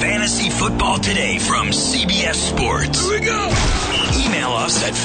Fantasy Football Today from CBS Sports. Here we go. Email us at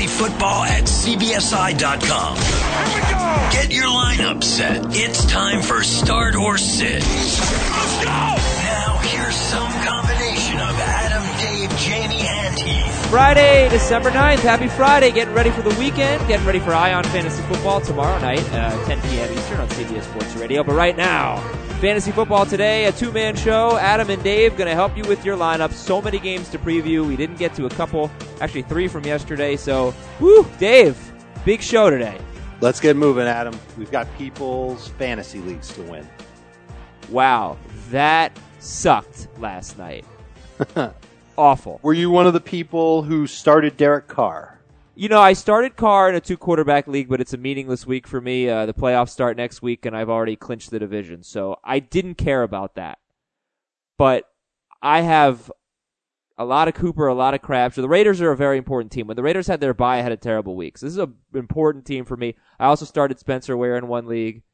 fantasyfootball@cbsi.com. Here we go. Get your lineup set. It's time for Start or Sit. Let's go. Now here's some combination of Adam, Dave, Jamie, and Heath. Friday, December 9th. Happy Friday. Getting ready for the weekend. Getting ready for Ion Fantasy Football tomorrow night, 10 p.m. Eastern on CBS Sports Radio. But right now, Fantasy Football Today, a two-man show. Adam and Dave going to help you with your lineup. So many games to preview. We didn't get to a couple, actually 3 from yesterday. So, woo, Dave, big show today. Let's get moving, Adam. We've got people's fantasy leagues to win. Wow, that sucked last night. Awful. Were you one of the people who started Derek Carr? You know, I started Carr in a 2-quarterback league, but it's a meaningless week for me. The playoffs start next week, and I've already clinched the division. So I didn't care about that. But I have a lot of Cooper, a lot of Crabtree. The Raiders are a very important team. When the Raiders had their bye, I had a terrible week. So this is an important team for me. I also started Spencer Ware in one league.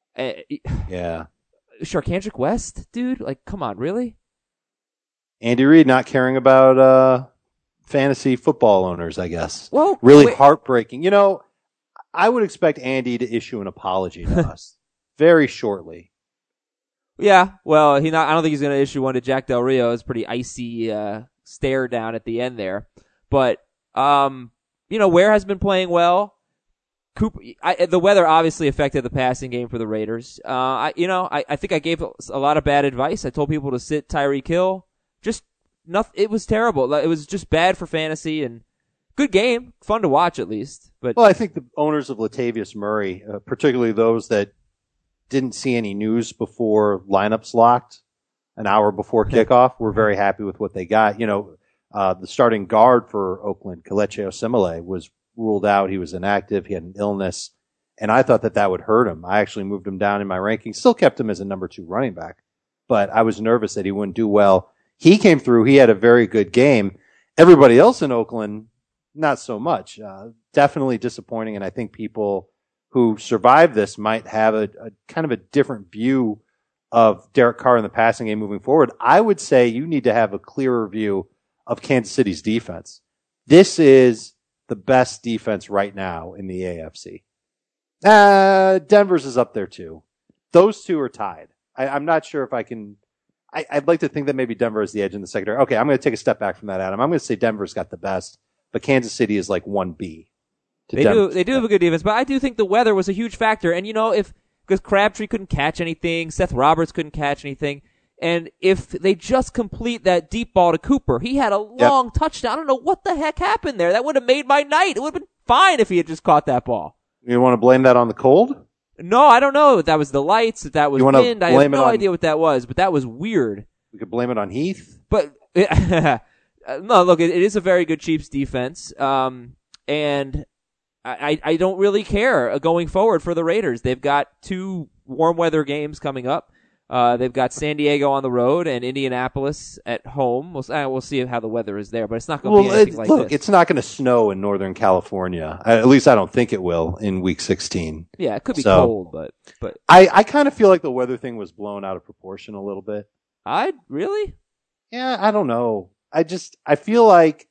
Yeah. Sharkandrick West? Dude, like, come on, really? Andy Reid not caring about fantasy football owners, I guess. Well, really heartbreaking. You know, I would expect Andy to issue an apology to us very shortly. Yeah, well, I don't think he's going to issue one to Jack Del Rio. It was pretty icy stare down at the end there. But, Ware has been playing well. Cooper, the weather obviously affected the passing game for the Raiders. I think I gave a lot of bad advice. I told people to sit Tyreek Hill. Just nothing. It was terrible. It was just bad for fantasy and good game, fun to watch at least. But well, I think the owners of Latavius Murray, particularly those that didn't see any news before lineups locked an hour before kickoff, were very happy with what they got. You know, the starting guard for Oakland, Kelechi Osemele, was ruled out. He was inactive. He had an illness, and I thought that would hurt him. I actually moved him down in my rankings. Still kept him as a number 2 running back, but I was nervous that he wouldn't do well. He came through. He had a very good game. Everybody else in Oakland, not so much. Definitely disappointing, and I think people who survived this might have a kind of a different view of Derek Carr in the passing game moving forward. I would say you need to have a clearer view of Kansas City's defense. This is the best defense right now in the AFC. Denver's is up there too. Those two are tied. I'm not sure if I can... I'd like to think that maybe Denver is the edge in the secondary. Okay, I'm going to take a step back from that, Adam. I'm going to say Denver's got the best, but Kansas City is like 1B. They do have a good defense, but I do think the weather was a huge factor. And, because Crabtree couldn't catch anything, Seth Roberts couldn't catch anything, and if they just complete that deep ball to Cooper, he had a long touchdown. I don't know what the heck happened there. That would have made my night. It would have been fine if he had just caught that ball. You want to blame that on the cold? No, I don't know if that was the lights, if that was wind. I have no idea what that was, but that was weird. We could blame it on Heath. But no, look, it is a very good Chiefs defense, and I don't really care going forward for the Raiders. They've got 2 warm weather games coming up. They've got San Diego on the road and Indianapolis at home. We'll see how the weather is there, but it's not going to be anything like this. Look, it's not going to snow in Northern California. At least I don't think it will in Week 16. Yeah, it could be cold, but I kind of feel like the weather thing was blown out of proportion a little bit. Really? Yeah, I don't know. I feel like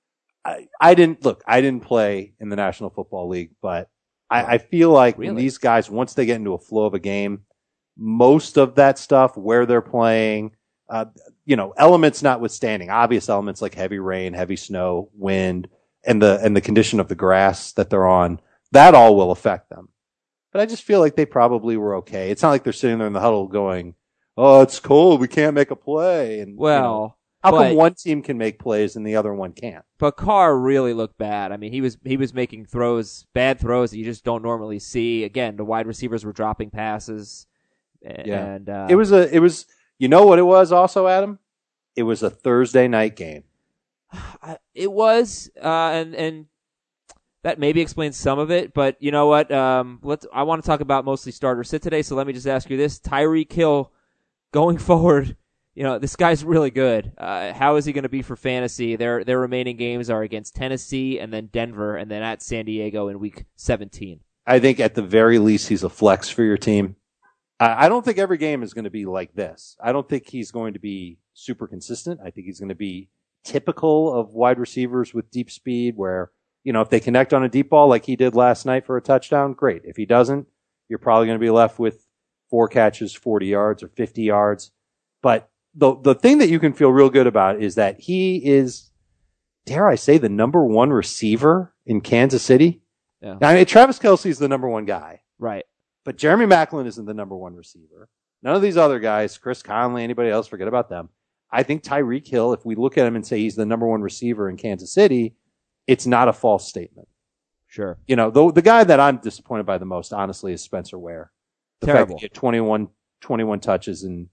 I didn't play in the National Football League, but I feel like when these guys, once they get into a flow of a game, most of that stuff, where they're playing, elements notwithstanding, obvious elements like heavy rain, heavy snow, wind, and the condition of the grass that they're on, that all will affect them. But I just feel like they probably were okay. It's not like they're sitting there in the huddle going, "Oh, it's cold, we can't make a play." And how come one team can make plays and the other one can't? But Carr really looked bad. I mean, he was making bad throws that you just don't normally see. Again, the wide receivers were dropping passes. And it was you know what it was also, Adam? It was a Thursday night game. It was, and that maybe explains some of it, but you know what? I want to talk about mostly starter sit today, so let me just ask you this. Tyreek Hill, going forward, this guy's really good. How is he going to be for fantasy? Their remaining games are against Tennessee and then Denver and then at San Diego in Week 17. I think at the very least he's a flex for your team. I don't think every game is going to be like this. I don't think he's going to be super consistent. I think he's going to be typical of wide receivers with deep speed where, if they connect on a deep ball like he did last night for a touchdown, great. If he doesn't, you're probably going to be left with 4 catches, 40 yards or 50 yards. But the thing that you can feel real good about is that he is, dare I say, the number one receiver in Kansas City. Yeah. Now, I mean, Travis Kelce is the number one guy. Right. But Jeremy Maclin isn't the number one receiver. None of these other guys, Chris Conley, anybody else, forget about them. I think Tyreek Hill, if we look at him and say he's the number one receiver in Kansas City, it's not a false statement. Sure. The guy that I'm disappointed by the most, honestly, is Spencer Ware. The Terrible. fact that he had 21 touches and,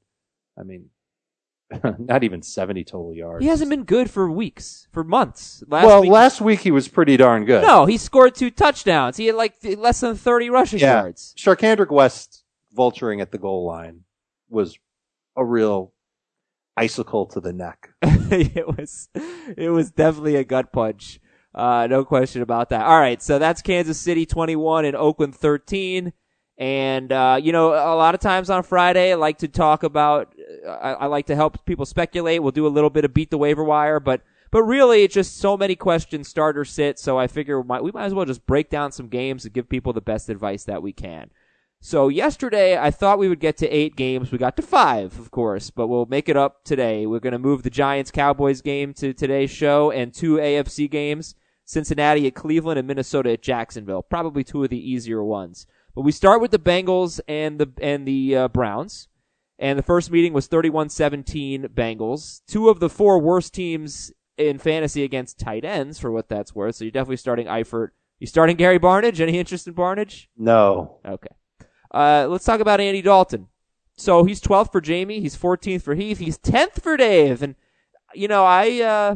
not even 70 total yards. He hasn't been good for weeks, for months. Last week he was pretty darn good. No, he scored 2 touchdowns. He had less than 30 rushing yards. Sharkandrick West vulturing at the goal line was a real icicle to the neck. It was definitely a gut punch. No question about that. All right, so that's Kansas City 21 and Oakland 13. And, a lot of times on Friday, I like to talk about, I like to help people speculate. We'll do a little bit of beat the waiver wire, but really it's just so many questions, start or sit. So I figure we might as well just break down some games and give people the best advice that we can. So yesterday, I thought we would get to 8 games. We got to 5, of course, but we'll make it up today. We're going to move the Giants-Cowboys game to today's show and 2 AFC games, Cincinnati at Cleveland and Minnesota at Jacksonville. Probably 2 of the easier ones. But we start with the Bengals and the Browns. And the first meeting was 31-17 Bengals. 2 of the 4 worst teams in fantasy against tight ends, for what that's worth. So you're definitely starting Eifert. You starting Gary Barnidge? Any interest in Barnidge? No. Okay. Let's talk about Andy Dalton. So he's 12th for Jamie. He's 14th for Heath. He's 10th for Dave. And, I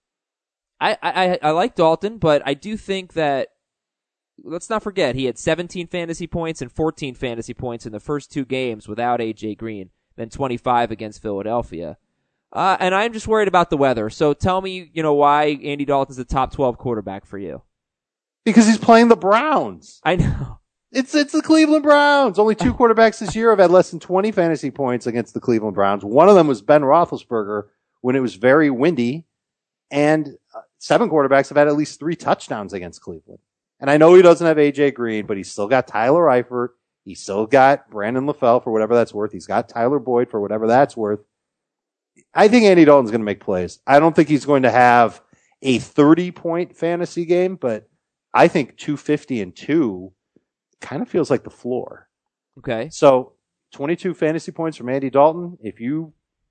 like Dalton, but I do think that, let's not forget, he had 17 fantasy points and 14 fantasy points in the first 2 games without A.J. Green, then 25 against Philadelphia. And I'm just worried about the weather. So tell me, why Andy Dalton's the top 12 quarterback for you. Because he's playing the Browns. I know. It's the Cleveland Browns. Only 2 quarterbacks this year have had less than 20 fantasy points against the Cleveland Browns. One of them was Ben Roethlisberger when it was very windy, and 7 quarterbacks have had at least 3 touchdowns against Cleveland. And I know he doesn't have A.J. Green, but he's still got Tyler Eifert. He's still got Brandon LaFell for whatever that's worth. He's got Tyler Boyd for whatever that's worth. I think Andy Dalton's going to make plays. I don't think he's going to have a 30-point fantasy game, but I think 250 and 2 kind of feels like the floor. Okay. So 22 fantasy points from Andy Dalton. If you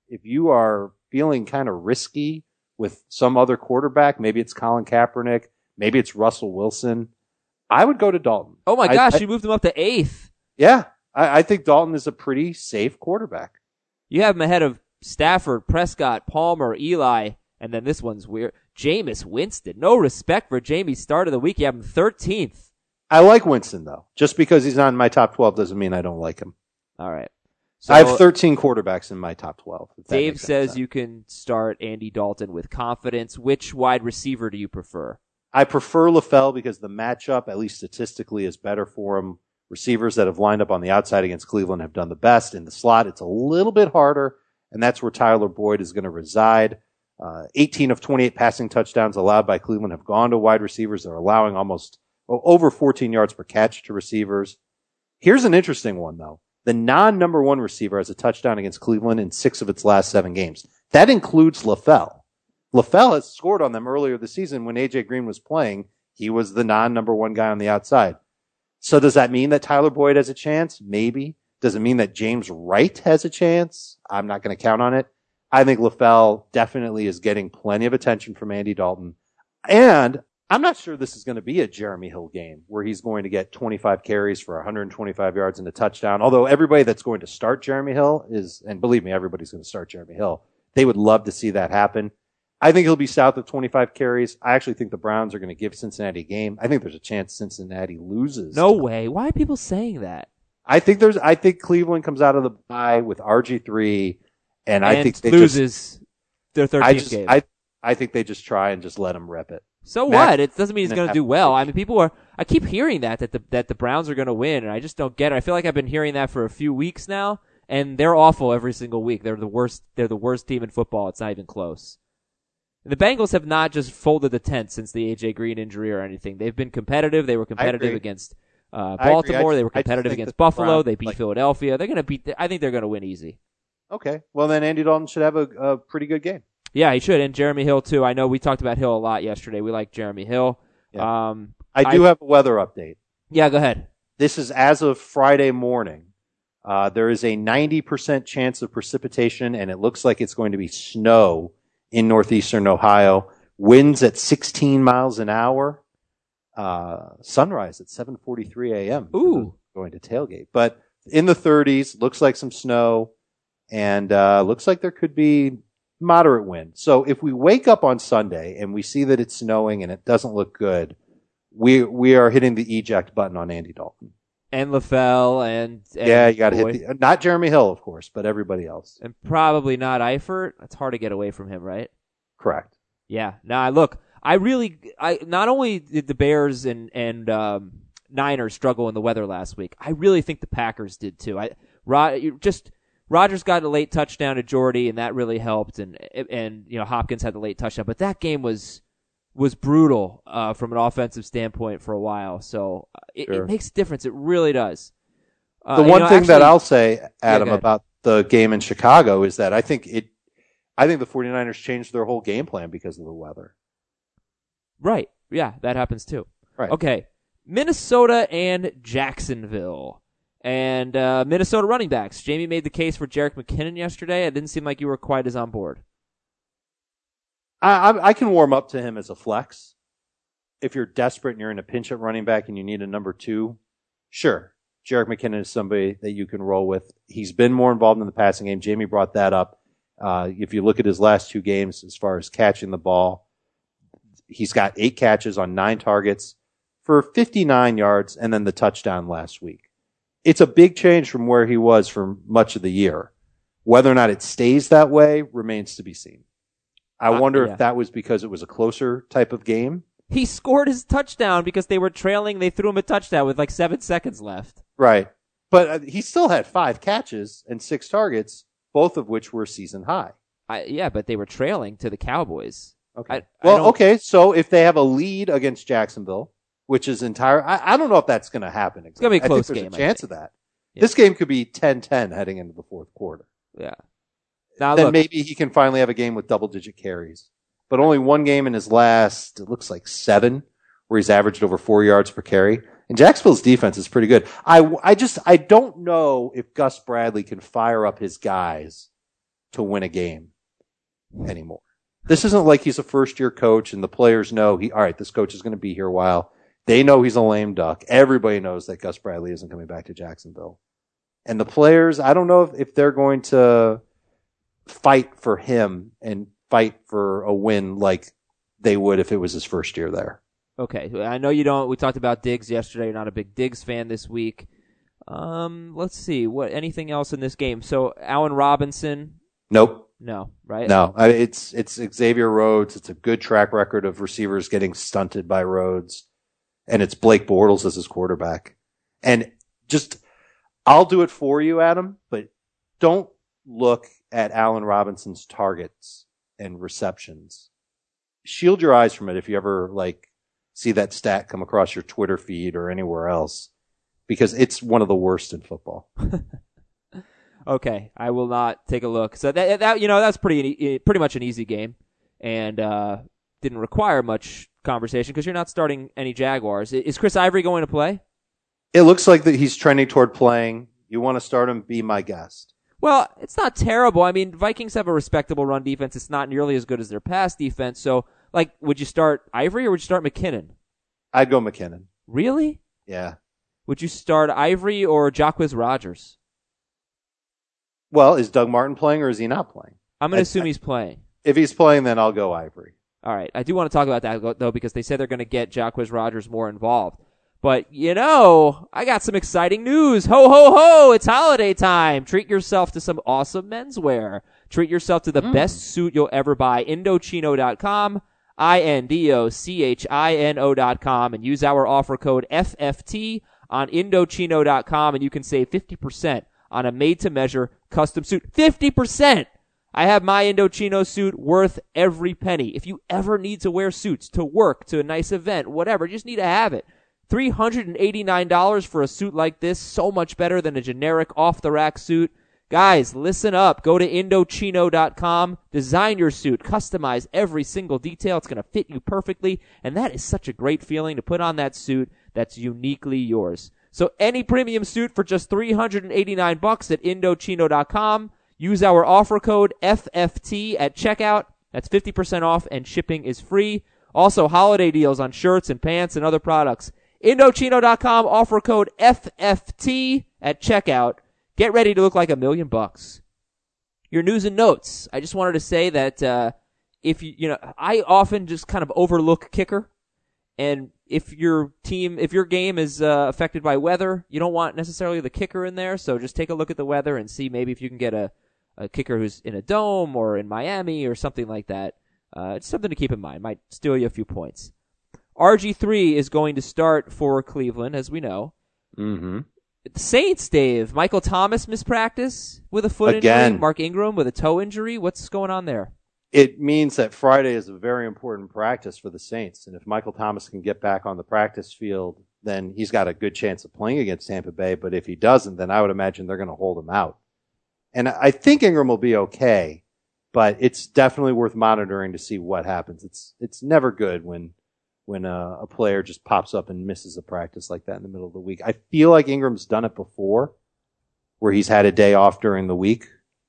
are feeling kind of risky with some other quarterback, maybe it's Colin Kaepernick, maybe it's Russell Wilson, I would go to Dalton. Oh my gosh, you moved him up to 8th. Yeah. I think Dalton is a pretty safe quarterback. You have him ahead of Stafford, Prescott, Palmer, Eli, and then this one's weird. Jameis Winston. No respect for Jamie's start of the week. You have him 13th. I like Winston, though. Just because he's not in my top 12 doesn't mean I don't like him. All right. So I have 13 quarterbacks in my top 12. Dave says you can start Andy Dalton with confidence. Which wide receiver do you prefer? I prefer LaFell because the matchup, at least statistically, is better for him. Receivers that have lined up on the outside against Cleveland have done the best. In the slot, it's a little bit harder, and that's where Tyler Boyd is going to reside. 18 of 28 passing touchdowns allowed by Cleveland have gone to wide receivers. They're allowing almost over 14 yards per catch to receivers. Here's an interesting one, though. The non-number 1 receiver has a touchdown against Cleveland in 6 of its last 7 games. That includes LaFell. LaFell has scored on them earlier this season when A.J. Green was playing. He was the non-number 1 guy on the outside. So does that mean that Tyler Boyd has a chance? Maybe. Does it mean that James Wright has a chance? I'm not going to count on it. I think LaFell definitely is getting plenty of attention from Andy Dalton. And I'm not sure this is going to be a Jeremy Hill game where he's going to get 25 carries for 125 yards and a touchdown. Although everybody that's going to start Jeremy Hill is, and believe me, everybody's going to start Jeremy Hill. They would love to see that happen. I think he'll be south of 25 carries. I actually think the Browns are going to give Cincinnati a game. I think there's a chance Cincinnati loses. No way. Why are people saying that? I think Cleveland comes out of the bye with RG3 and I think they loses their 13th game. I think they just try and just let them rep it. So what? It doesn't mean he's going to do well. I mean, I keep hearing that the Browns are going to win, and I just don't get it. I feel like I've been hearing that for a few weeks now, and they're awful every single week. They're the worst team in football. It's not even close. And the Bengals have not just folded the tent since the A.J. Green injury or anything. They've been competitive. They were competitive against Baltimore. They were competitive against Buffalo. They beat Philadelphia. They're going to beat. I think they're going to win easy. Okay. Well, then Andy Dalton should have a pretty good game. Yeah, he should. And Jeremy Hill, too. I know we talked about Hill a lot yesterday. We like Jeremy Hill. Yeah. I do have a weather update. Yeah, go ahead. This is as of Friday morning. There is a 90% chance of precipitation, and it looks like it's going to be snow in northeastern Ohio. Winds at 16 miles an hour. Sunrise at 7:43 a.m. Ooh. Going to tailgate. But in the 30s, looks like some snow, and looks like there could be moderate wind. So if we wake up on Sunday and we see that it's snowing and it doesn't look good, we are hitting the eject button on Andy Dalton. And LaFell and yeah, you got to hit not Jeremy Hill, of course, but everybody else. And probably not Eifert. It's hard to get away from him, right? Correct. Yeah. Now, look, I not only did the Bears and Niners struggle in the weather last week, I really think the Packers did too. Rodgers got a late touchdown to Jordy, and that really helped, and Hopkins had the late touchdown, but that game was brutal from an offensive standpoint for a while. So it makes a difference. It really does. The one thing that I'll say, Adam, about the game in Chicago is that I think the 49ers changed their whole game plan because of the weather. Right. Yeah, that happens too. Right. Okay. Minnesota and Jacksonville. And Minnesota running backs. Jamie made the case for Jerick McKinnon yesterday. It didn't seem like you were quite as on board. I can warm up to him as a flex. If you're desperate and you're in a pinch at running back and you need a number 2, sure. Jerick McKinnon is somebody that you can roll with. He's been more involved in the passing game. Jamie brought that up. If you look at his last 2 games as far as catching the ball, he's got 8 catches on 9 targets for 59 yards and then the touchdown last week. It's a big change from where he was for much of the year. Whether or not it stays that way remains to be seen. I wonder if that was because it was a closer type of game. He scored his touchdown because they were trailing. They threw him a touchdown with like 7 seconds left. Right. But he still had 5 catches and 6 targets, both of which were season high. But they were trailing to the Cowboys. Okay. Okay. So if they have a lead against Jacksonville, which is I don't know if that's going to happen. Exactly. It's going to be a close game. There's a chance of that. Yeah. This game could be 10-10 heading into the fourth quarter. Yeah. Now then maybe he can finally have a game with double-digit carries. But only one game in his last, it looks like 7, where he's averaged over 4 yards per carry. And Jacksonville's defense is pretty good. I don't know if Gus Bradley can fire up his guys to win a game anymore. This isn't like he's a first-year coach and the players know all right, this coach is going to be here a while. They know he's a lame duck. Everybody knows that Gus Bradley isn't coming back to Jacksonville. And the players, I don't know if they're going to fight for him and fight for a win like they would if it was his first year there. Okay. I know you don't. We talked about Diggs yesterday. You're not a big Diggs fan this week. Let's see. Anything else in this game? So, Allen Robinson? Nope. No, right? No. It's Xavier Rhodes. It's a good track record of receivers getting stunted by Rhodes. And it's Blake Bortles as his quarterback. And I'll do it for you, Adam, but don't look at Allen Robinson's targets and receptions. Shield your eyes from it if you ever see that stat come across your Twitter feed or anywhere else, because it's one of the worst in football. Okay, I will not take a look. So that's pretty much an easy game, and didn't require much conversation because you're not starting any Jaguars. Is Chris Ivory going to play? It looks like that he's trending toward playing. You want to start him? Be my guest. Well, it's not terrible. I mean, Vikings have a respectable run defense. It's not nearly as good as their pass defense. So, would you start Ivory or would you start McKinnon? I'd go McKinnon. Really? Yeah. Would you start Ivory or Jacquizz Rodgers? Well, is Doug Martin playing or is he not playing? I'm going to assume he's playing. If he's playing, then I'll go Ivory. All right. I do want to talk about that, though, because they said they're going to get Jacquizz Rodgers more involved. But, I got some exciting news. Ho, ho, ho! It's holiday time. Treat yourself to some awesome menswear. Treat yourself to the best suit you'll ever buy. Indochino.com, INDOCHINO.com, and use our offer code FFT on Indochino.com, and you can save 50% on a made-to-measure custom suit. 50%! I have my Indochino suit worth every penny. If you ever need to wear suits to work, to a nice event, whatever, you just need to have it. $389 for a suit like this, so much better than a generic off-the-rack suit. Guys, listen up. Go to Indochino.com, design your suit, customize every single detail. It's going to fit you perfectly, and that is such a great feeling to put on that suit that's uniquely yours. So any premium suit for just $389 at Indochino.com. Use our offer code FFT at checkout. That's 50% off, and shipping is free. Also, holiday deals on shirts and pants and other products. Indochino.com, offer code FFT at checkout. Get ready to look like $1 million. Your news and notes. I just wanted to say that I often just kind of overlook kicker. And if your game is affected by weather, you don't want necessarily the kicker in there. So just take a look at the weather and see maybe if you can get a kicker who's in a dome or in Miami or something like that. It's something to keep in mind. Might steal you a few points. RG3 is going to start for Cleveland, as we know. Mm-hmm. The Saints, Dave. Michael Thomas mispractice with a foot injury. Mark Ingram with a toe injury. What's going on there? It means that Friday is a very important practice for the Saints. And if Michael Thomas can get back on the practice field, then he's got a good chance of playing against Tampa Bay. But if he doesn't, then I would imagine they're going to hold him out. And I think Ingram will be okay, but it's definitely worth monitoring to see what happens. It's never good when a player just pops up and misses a practice like that in the middle of the week. I feel like Ingram's done it before, where he's had a day off during the week.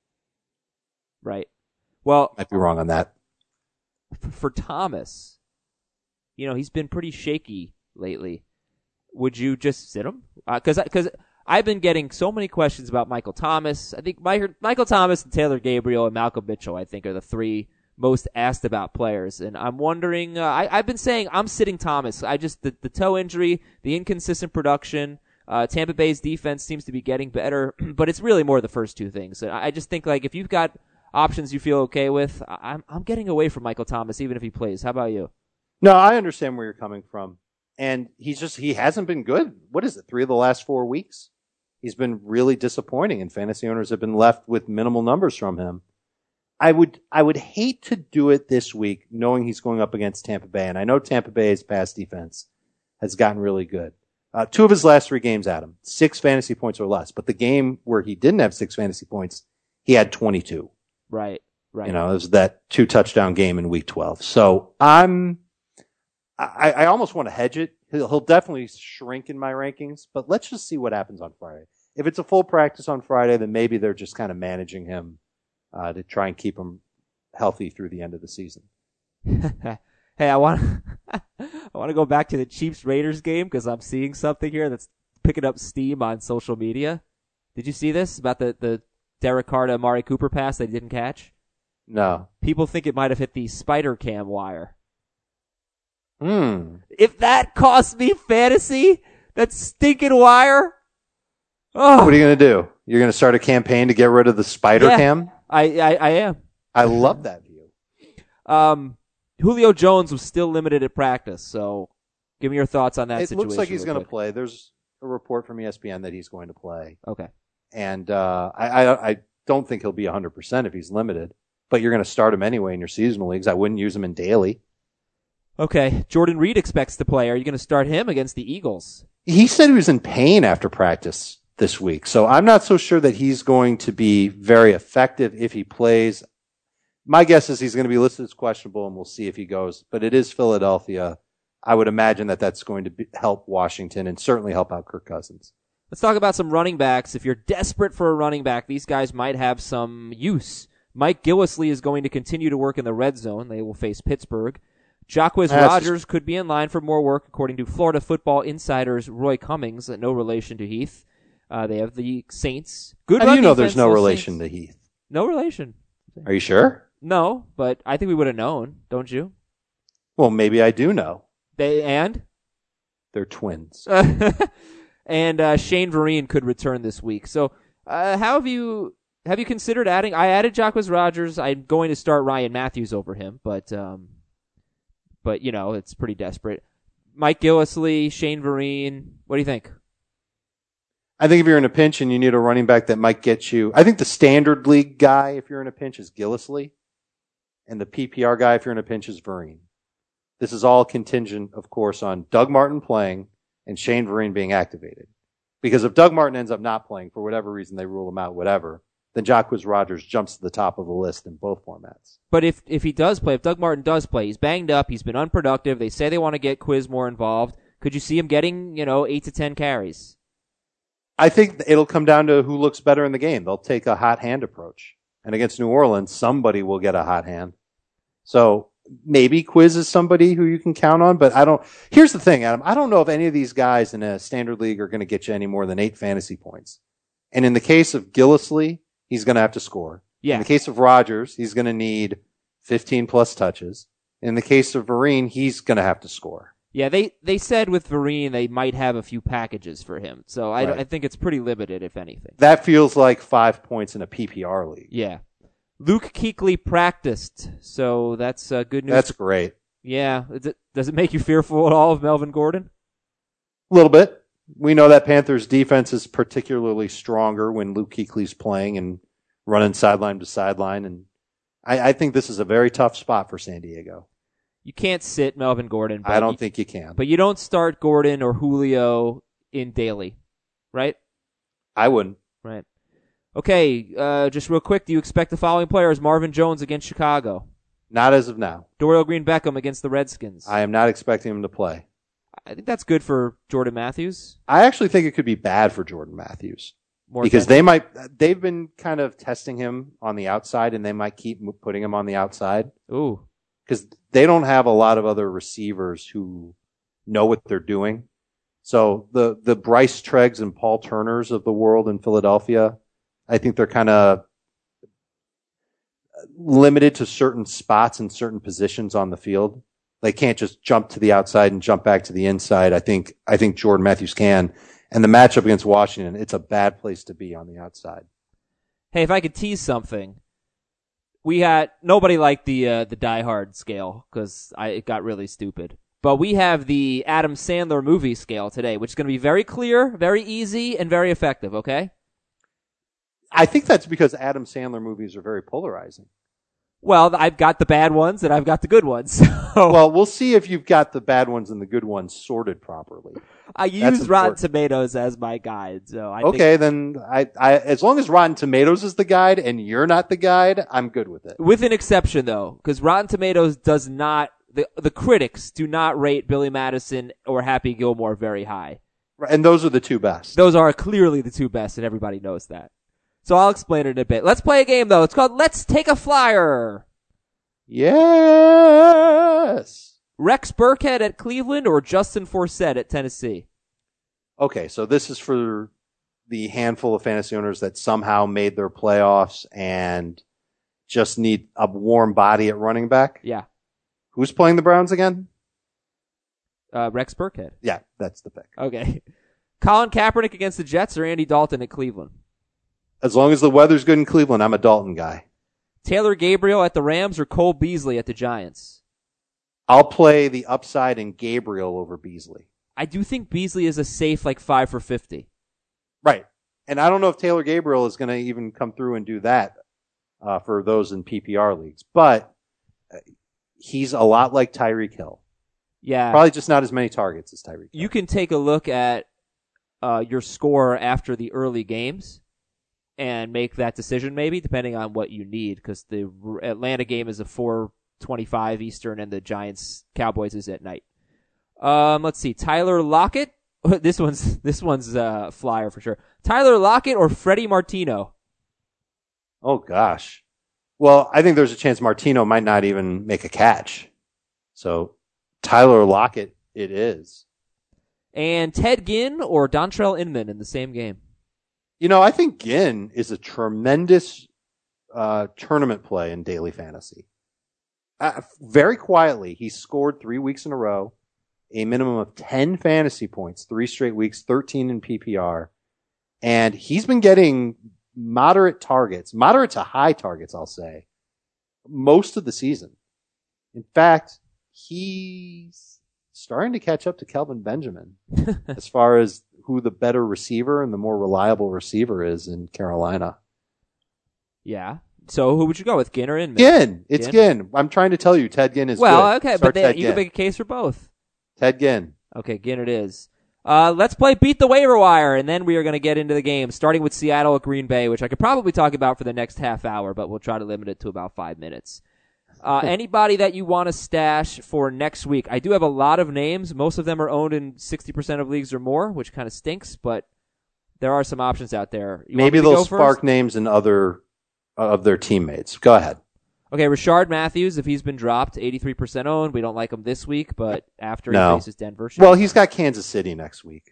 Right. Well, might be wrong on that. For Thomas, he's been pretty shaky lately. Would you just sit him? Because I've been getting so many questions about Michael Thomas. I think Michael Thomas and Taylor Gabriel and Malcolm Mitchell, I think, are the three most asked about players. And I'm wondering, I've been saying I'm sitting Thomas. The toe injury, the inconsistent production, Tampa Bay's defense seems to be getting better, but it's really more the first two things. And I just think, like, if you've got options you feel okay with, I'm getting away from Michael Thomas even if he plays. How about you? No, I understand where you're coming from. And he hasn't been good. What is it, 3 of the last 4 weeks? He's been really disappointing, and fantasy owners have been left with minimal numbers from him. I would hate to do it this week, knowing he's going up against Tampa Bay, and I know Tampa Bay's pass defense has gotten really good. 2 of his last 3 games, Adam, 6 fantasy points or less. But the game where he didn't have 6 fantasy points, he had 22. Right. It was that 2 touchdown game in week 12. So I almost want to hedge it. He'll definitely shrink in my rankings, but let's just see what happens on Friday. If it's a full practice on Friday, then maybe they're just kind of managing him to try and keep him healthy through the end of the season. Hey, I want to go back to the Chiefs-Raiders game because I'm seeing something here that's picking up steam on social media. Did you see this about the Derek Carr to Amari Cooper pass they didn't catch? No. People think it might have hit the spider cam wire. Hmm. If that costs me fantasy, that stinking wire. Oh. What are you going to do? You're going to start a campaign to get rid of the spider cam? I am. I love that view. Julio Jones was still limited at practice, so give me your thoughts on that situation. It looks like he's going to play. There's a report from ESPN that he's going to play. Okay. And I don't think he'll be 100% if he's limited, but you're going to start him anyway in your seasonal leagues. I wouldn't use him in daily. Okay. Jordan Reed expects to play. Are you going to start him against the Eagles? He said he was in pain after practice this week, so I'm not so sure that he's going to be very effective if he plays. My guess is he's going to be listed as questionable, and we'll see if he goes. But it is Philadelphia. I would imagine that that's going to help Washington and certainly help out Kirk Cousins. Let's talk about some running backs. If you're desperate for a running back, these guys might have some use. Mike Gillislee is going to continue to work in the red zone. They will face Pittsburgh. Jacquizz Rodgers could be in line for more work, according to Florida Football Insider's Roy Cummings, no relation to Heath. They have the Saints. Good run defense, there's no relation to Heath? No relation. Are you sure? No, but I think we would have known, don't you? Well, maybe I do know. They're twins. And Shane Vereen could return this week. So how have you considered adding? I added Jacquizz Rodgers. I'm going to start Ryan Matthews over him, but it's pretty desperate. Mike Gillislee, Shane Vereen. What do you think? I think if you're in a pinch and you need a running back that might get you, I think the standard league guy, if you're in a pinch, is Gillislee. And the PPR guy, if you're in a pinch, is Vereen. This is all contingent, of course, on Doug Martin playing and Shane Vereen being activated. Because if Doug Martin ends up not playing, for whatever reason, they rule him out, whatever, then Jacquizz Rodgers jumps to the top of the list in both formats. But if he does play, if Doug Martin does play, he's banged up, he's been unproductive, they say they want to get Quiz more involved, could you see him getting, 8 to 10 carries? I think it'll come down to who looks better in the game. They'll take a hot hand approach. And against New Orleans, somebody will get a hot hand. So maybe Quiz is somebody who you can count on, but here's the thing, Adam. I don't know if any of these guys in a standard league are going to get you any more than 8 fantasy points. And in the case of Gillislee, he's going to have to score. Yeah. In the case of Rodgers, he's going to need 15 plus touches. In the case of Vereen, he's going to have to score. Yeah, they said with Vereen they might have a few packages for him. So I think it's pretty limited, if anything. That feels like 5 points in a PPR league. Yeah. Luke Kuechly practiced, so that's good news. That's great. Yeah. Does it make you fearful at all of Melvin Gordon? A little bit. We know that Panthers defense is particularly stronger when Luke Kuechly's playing and running sideline to sideline. And I think this is a very tough spot for San Diego. You can't sit Melvin Gordon. I don't think you can. But you don't start Gordon or Julio in daily, right? I wouldn't. Right. Okay, just real quick, do you expect the following players? Marvin Jones against Chicago. Not as of now. Dorial Green-Beckham against the Redskins. I am not expecting him to play. I think that's good for Jordan Matthews. I actually think it could be bad for Jordan Matthews. Because they've been kind of testing him on the outside, and they might keep putting him on the outside. Ooh. Because they don't have a lot of other receivers who know what they're doing. So the Bryce Treggs and Paul Turners of the world in Philadelphia, I think they're kind of limited to certain spots and certain positions on the field. They can't just jump to the outside and jump back to the inside. I think Jordan Matthews can. And the matchup against Washington, it's a bad place to be on the outside. Hey, if I could tease something. We had nobody liked the Die Hard scale because it got really stupid. But we have the Adam Sandler movie scale today, which is going to be very clear, very easy, and very effective. Okay. I think that's because Adam Sandler movies are very polarizing. Well, I've got the bad ones and I've got the good ones. Well, we'll see if you've got the bad ones and the good ones sorted properly. I use Rotten Tomatoes as my guide, so I think then I as long as Rotten Tomatoes is the guide and you're not the guide, I'm good with it. With an exception though, because Rotten Tomatoes does not the critics do not rate Billy Madison or Happy Gilmore very high. And those are the two best. Those are clearly the two best, and everybody knows that. So I'll explain it in a bit. Let's play a game though. It's called Let's Take a Flyer. Yes. Rex Burkhead at Cleveland or Justin Forsett at Tennessee? Okay, so this is for the handful of fantasy owners that somehow made their playoffs and just need a warm body at running back. Yeah. Who's playing the Browns again? Rex Burkhead. Yeah, that's the pick. Okay. Colin Kaepernick against the Jets or Andy Dalton at Cleveland? As long as the weather's good in Cleveland, I'm a Dalton guy. Taylor Gabriel at the Rams or Cole Beasley at the Giants? I'll play the upside in Gabriel over Beasley. I do think Beasley is a safe 5 for 50. Right. And I don't know if Taylor Gabriel is going to even come through and do that for those in PPR leagues. But he's a lot like Tyreek Hill. Yeah. Probably just not as many targets as Tyreek Hill. You can take a look at your score after the early games and make that decision maybe, depending on what you need, because the Atlanta game is a 4:25 Eastern and the Giants-Cowboys is at night. Let's see. Tyler Lockett. This one's flyer for sure. Tyler Lockett or Freddie Martino? Oh, gosh. Well, I think there's a chance Martino might not even make a catch. So Tyler Lockett it is. And Ted Ginn or Dontrell Inman in the same game? I think Ginn is a tremendous tournament play in daily fantasy. Very quietly, he scored 3 weeks in a row, a minimum of 10 fantasy points, 3 straight weeks, 13 in PPR. And he's been getting moderate to high targets, I'll say, most of the season. In fact, he's starting to catch up to Kelvin Benjamin as far as who the better receiver and the more reliable receiver is in Carolina. Yeah. So who would you go with, Ginn or Inman? Ginn. It's Ginn. I'm trying to tell you, Ted Ginn is good. Okay, Start but you Ginn. can make a case for both. Ted Ginn. Okay, Ginn it is. Let's play Beat the Waiver Wire, and then we are going to get into the game, starting with Seattle at Green Bay, which I could probably talk about for the next half hour, but we'll try to limit it to about 5 minutes. Anybody that you want to stash for next week? I do have a lot of names. Most of them are owned in 60% of leagues or more, which kind of stinks, but there are some options out there. Maybe they'll spark names in other of their teammates. Go ahead. Okay, Rashard Matthews, if he's been dropped, 83% owned. We don't like him this week, but after he faces Denver. Well, he's got Kansas City next week.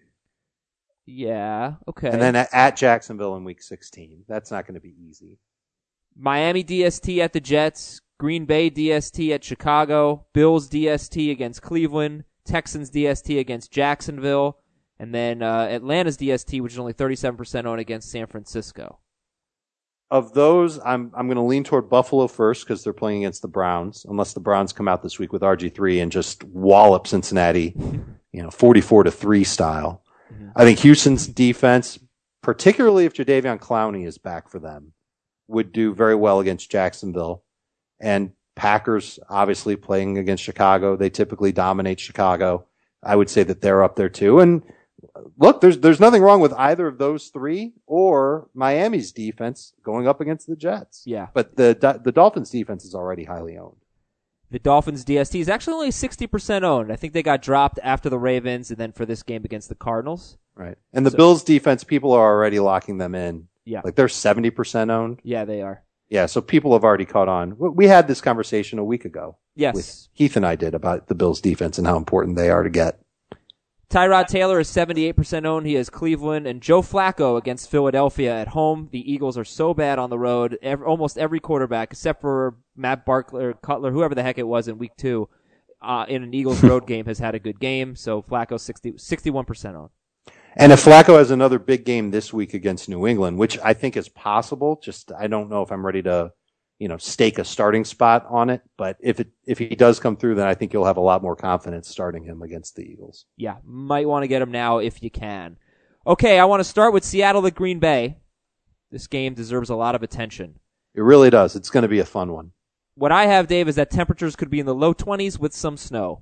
Yeah, okay. And then at Jacksonville in week 16. That's not going to be easy. Miami DST at the Jets, Green Bay DST at Chicago, Bills DST against Cleveland, Texans DST against Jacksonville, and then Atlanta's DST, which is only 37% owned against San Francisco. Of those, I'm going to lean toward Buffalo first because they're playing against the Browns, unless the Browns come out this week with RG3 and just wallop Cincinnati, 44-3 style. Mm-hmm. I think Houston's defense, particularly if Jadeveon Clowney is back for them, would do very well against Jacksonville. And Packers, obviously, playing against Chicago. They typically dominate Chicago. I would say that they're up there too. And look, there's nothing wrong with either of those three or Miami's defense going up against the Jets. Yeah. But the Dolphins defense is already highly owned. The Dolphins DST is actually only 60% owned. I think they got dropped after the Ravens and then for this game against the Cardinals. Right. And the Bills defense, people are already locking them in. Yeah. Like they're 70% owned. Yeah, they are. Yeah, so people have already caught on. We had this conversation a week ago. Yes. Heath and I did about the Bills defense and how important they are to get. Tyrod Taylor is 78% owned. He has Cleveland. And Joe Flacco against Philadelphia at home. The Eagles are so bad on the road. Almost every quarterback, except for Matt Barkley or Cutler, whoever the heck it was in week 2, in an Eagles road game has had a good game. So Flacco 61% owned. And if Flacco has another big game this week against New England, which I think is possible, just I don't know if I'm ready to, stake a starting spot on it. But if he does come through, then I think you'll have a lot more confidence starting him against the Eagles. Yeah, might want to get him now if you can. Okay, I want to start with Seattle at Green Bay. This game deserves a lot of attention. It really does. It's going to be a fun one. What I have, Dave, is that temperatures could be in the low 20s with some snow.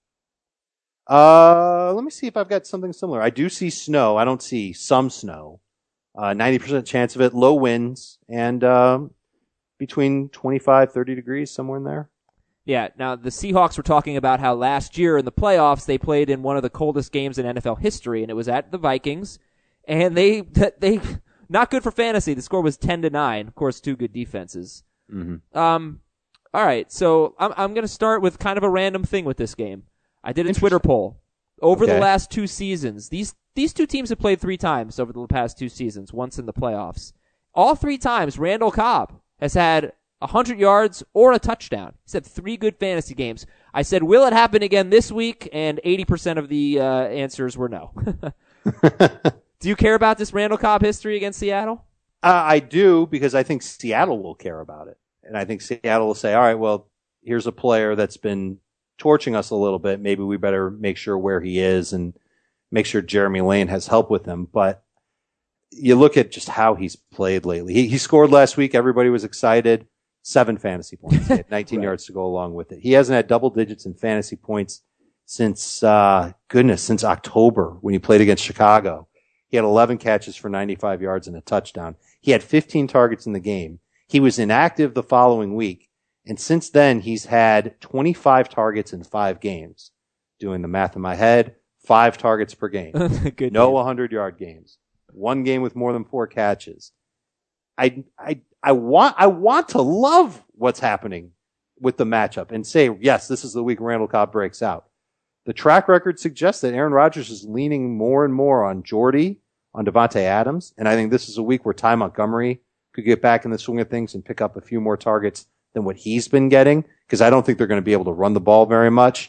Let me see if I've got something similar. I do see snow. I don't see some snow. 90% chance of it, low winds, and between 25, 30 degrees, somewhere in there. Yeah, now the Seahawks were talking about how last year in the playoffs they played in one of the coldest games in NFL history, and it was at the Vikings, and they not good for fantasy. The score was 10-9. Of course, two good defenses. Mm-hmm. All right, so I'm going to start with kind of a random thing with this game. I did a Twitter poll. Over the last 2 seasons, these two teams have played 3 times over the past 2 seasons, once in the playoffs. All 3 times, Randall Cobb has had 100 yards or a touchdown. He's had 3 good fantasy games. I said, will it happen again this week? And 80% of the answers were no. Do you care about this Randall Cobb history against Seattle? I do, because I think Seattle will care about it. And I think Seattle will say, all right, well, here's a player that's been torching us a little bit. Maybe we better make sure where he is and make sure Jeremy Lane has help with him. But you look at just how he's played lately. He scored last week. Everybody was excited. 7 fantasy points. He had 19 right. yards to go along with it. He hasn't had double digits in fantasy points since October when he played against Chicago. He had 11 catches for 95 yards and a touchdown. He had 15 targets in the game. He was inactive the following week. And since then, he's had 25 targets in 5 games. Doing the math in my head, 5 targets per game. Good no game. 100-yard games. 1 game with more than 4 catches. I want to love what's happening with the matchup and say, yes, this is the week Randall Cobb breaks out. The track record suggests that Aaron Rodgers is leaning more and more on Jordy, on Devontae Adams, and I think this is a week where Ty Montgomery could get back in the swing of things and pick up a few more targets than what he's been getting, because I don't think they're going to be able to run the ball very much.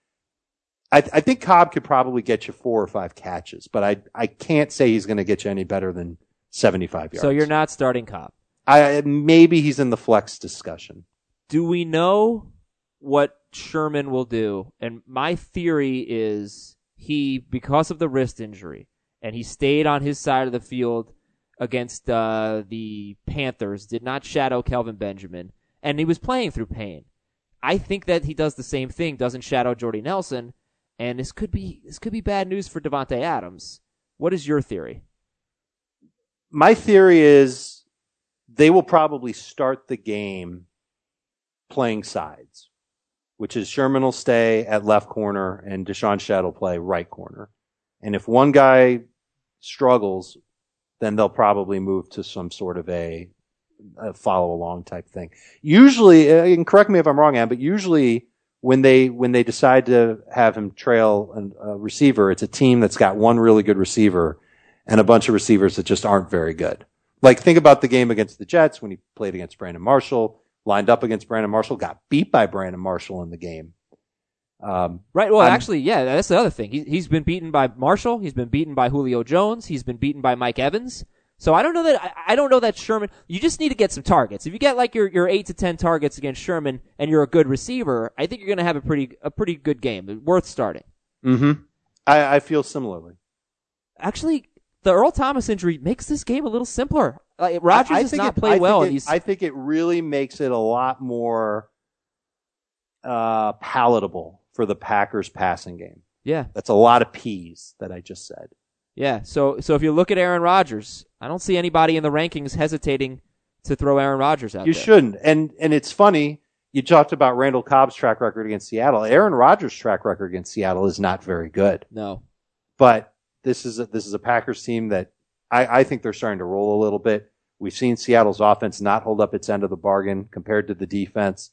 I think Cobb could probably get you 4 or 5 catches, but I can't say he's going to get you any better than 75 yards. So you're not starting Cobb. Maybe he's in the flex discussion. Do we know what Sherman will do? And my theory is because of the wrist injury, and he stayed on his side of the field against the Panthers, did not shadow Kelvin Benjamin, and he was playing through pain. I think that he does the same thing, doesn't shadow Jordy Nelson, and this could be bad news for Davante Adams. What is your theory? My theory is they will probably start the game playing sides, which is Sherman will stay at left corner and Deshaun Shedd will play right corner. And if one guy struggles, then they'll probably move to some sort of a follow along type thing. Usually, and correct me if I'm wrong, Ann, but usually when they decide to have him trail a receiver, it's a team that's got one really good receiver and a bunch of receivers that just aren't very good. Like, think about the game against the Jets when he played against Brandon Marshall, lined up against Brandon Marshall, got beat by Brandon Marshall in the game. Right. Well, actually, yeah, that's the other thing. He's been beaten by Marshall. He's been beaten by Julio Jones. He's been beaten by Mike Evans. So I don't know that Sherman. You just need to get some targets. If you get like your 8 to 10 targets against Sherman and you're a good receiver, I think you're going to have a pretty good game. Worth starting. Mm-hmm. I feel similarly. Actually, the Earl Thomas injury makes this game a little simpler. Rodgers does not play well. I think it really makes it a lot more palatable for the Packers passing game. Yeah. That's a lot of P's that I just said. Yeah. So if you look at Aaron Rodgers, I don't see anybody in the rankings hesitating to throw Aaron Rodgers out there. You shouldn't. And it's funny, you talked about Randall Cobb's track record against Seattle. Aaron Rodgers' track record against Seattle is not very good. No. But this is a Packers team that I think they're starting to roll a little bit. We've seen Seattle's offense not hold up its end of the bargain compared to the defense.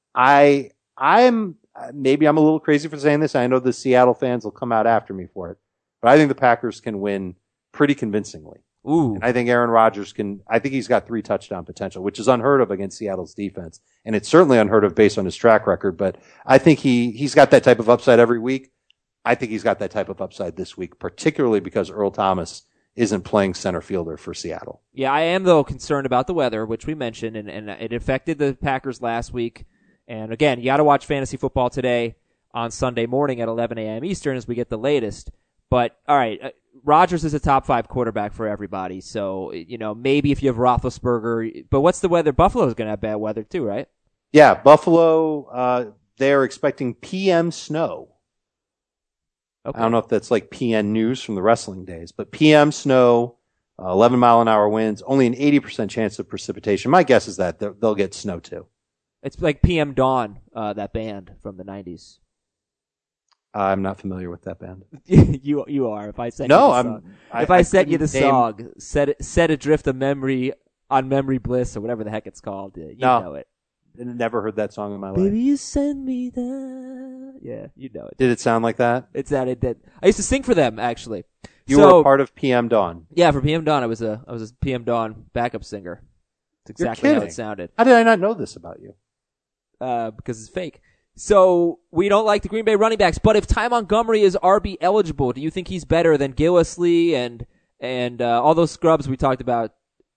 Maybe I'm a little crazy for saying this. I know the Seattle fans will come out after me for it, but I think the Packers can win pretty convincingly. Ooh. And I think Aaron Rodgers I think he's got 3 touchdown potential, which is unheard of against Seattle's defense. And it's certainly unheard of based on his track record, but I think he's got that type of upside every week. I think he's got that type of upside this week, particularly because Earl Thomas isn't playing center fielder for Seattle. Yeah, I am, though, concerned about the weather, which we mentioned, and it affected the Packers last week. And again, you got to watch fantasy football today on Sunday morning at 11 a.m. Eastern as we get the latest. But, all right, Rodgers is a top 5 quarterback for everybody. So, maybe if you have Roethlisberger. But what's the weather? Buffalo's going to have bad weather too, right? Yeah, Buffalo, they're expecting PM snow. Okay. I don't know if that's like PN news from the wrestling days, but PM snow, 11-mile-an-hour winds, only an 80% chance of precipitation. My guess is that they'll get snow too. It's like PM Dawn, that band from the 90s. I'm not familiar with that band. You are. If I sent you the song. If I sent you the song, set adrift a memory on Memory Bliss or whatever the heck it's called, you know it. I never heard that song in my life. Baby, you send me that. Yeah, you know it. Did it sound like that? It sounded dead. I used to sing for them, actually. You were a part of PM Dawn. Yeah, for PM Dawn, I was a PM Dawn backup singer. That's exactly how it sounded. How did I not know this about you? Because it's fake. So we don't like the Green Bay running backs, but if Ty Montgomery is RB eligible, do you think he's better than Gillislee and all those scrubs we talked about?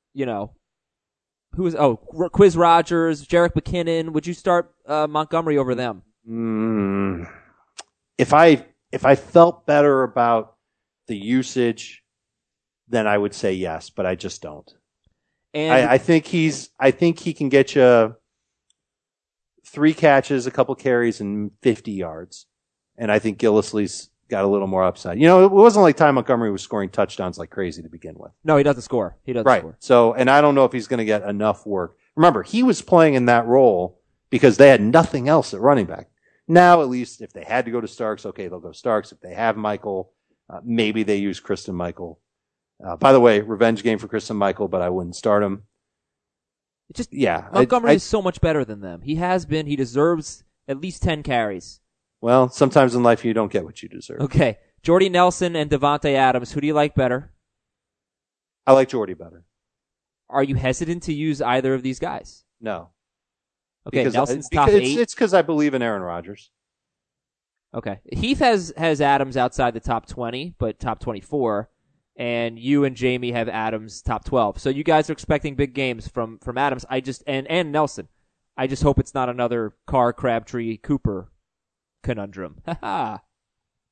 Quiz Rogers, Jerick McKinnon. Would you start Montgomery over them? If I felt better about the usage, then I would say yes, but I just don't. And I think he can get you 3 catches, a couple carries, and 50 yards. And I think Gillislee's got a little more upside. It wasn't like Ty Montgomery was scoring touchdowns like crazy to begin with. No, he doesn't score. Right. So, and I don't know if he's going to get enough work. Remember, he was playing in that role because they had nothing else at running back. Now, at least, if they had to go to Starks, okay, they'll go Starks. If they have Michael, maybe they use Christine Michael. By the way, revenge game for Christine Michael, but I wouldn't start him. Montgomery is so much better than them. He has been. He deserves at least 10 carries. Well, sometimes in life you don't get what you deserve. Okay. Jordy Nelson and Davante Adams. Who do you like better? I like Jordy better. Are you hesitant to use either of these guys? No. Okay, because Nelson's top 8. It's because I believe in Aaron Rodgers. Okay. Heath has Adams outside the top 20, but top 24. And you and Jamie have Adams top 12. So you guys are expecting big games from Adams. And Nelson. I just hope it's not another Carr, Crabtree, Cooper conundrum.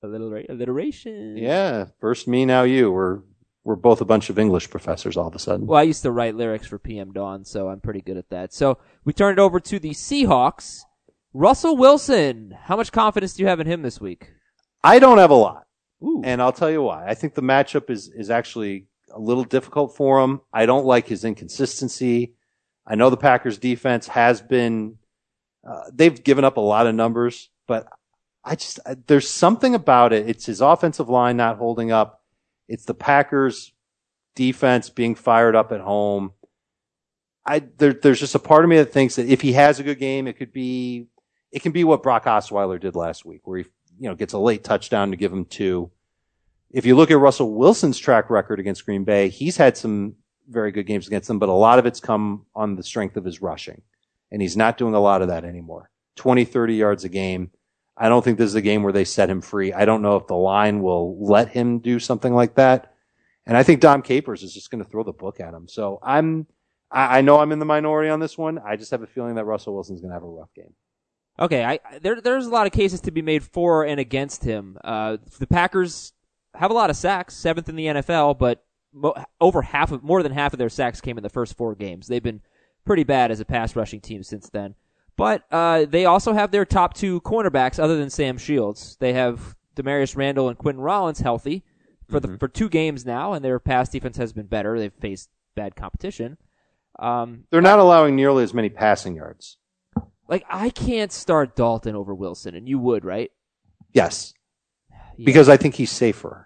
Alliteration. Yeah, first me, now you. We're both a bunch of English professors all of a sudden. Well, I used to write lyrics for PM Dawn, so I'm pretty good at that. So we turn it over to the Seahawks. Russell Wilson, how much confidence do you have in him this week? I don't have a lot. Ooh. And I'll tell you why. I think the matchup is actually a little difficult for him. I don't like his inconsistency. I know the Packers defense has been, they've given up a lot of numbers, but there's something about it. It's his offensive line not holding up. It's the Packers defense being fired up at home. There's just a part of me that thinks that if he has a good game, it can be what Brock Osweiler did last week, where he, gets a late touchdown to give him 2. If you look at Russell Wilson's track record against Green Bay, he's had some very good games against them, but a lot of it's come on the strength of his rushing. And he's not doing a lot of that anymore. 20, 30 yards a game. I don't think this is a game where they set him free. I don't know if the line will let him do something like that. And I think Dom Capers is just going to throw the book at him. So I know I'm in the minority on this one. I just have a feeling that Russell Wilson's going to have a rough game. Okay, there's a lot of cases to be made for and against him. The Packers have a lot of sacks, 7th in the NFL, but more than half of their sacks came in the first 4 games. They've been pretty bad as a pass rushing team since then. But they also have their top 2 cornerbacks other than Sam Shields. They have Demarius Randall and Quentin Rollins healthy for 2 games now, and their pass defense has been better. They've faced bad competition. They're not allowing nearly as many passing yards. Like, I can't start Dalton over Wilson, and you would, right? Yes. Yeah. Because I think he's safer.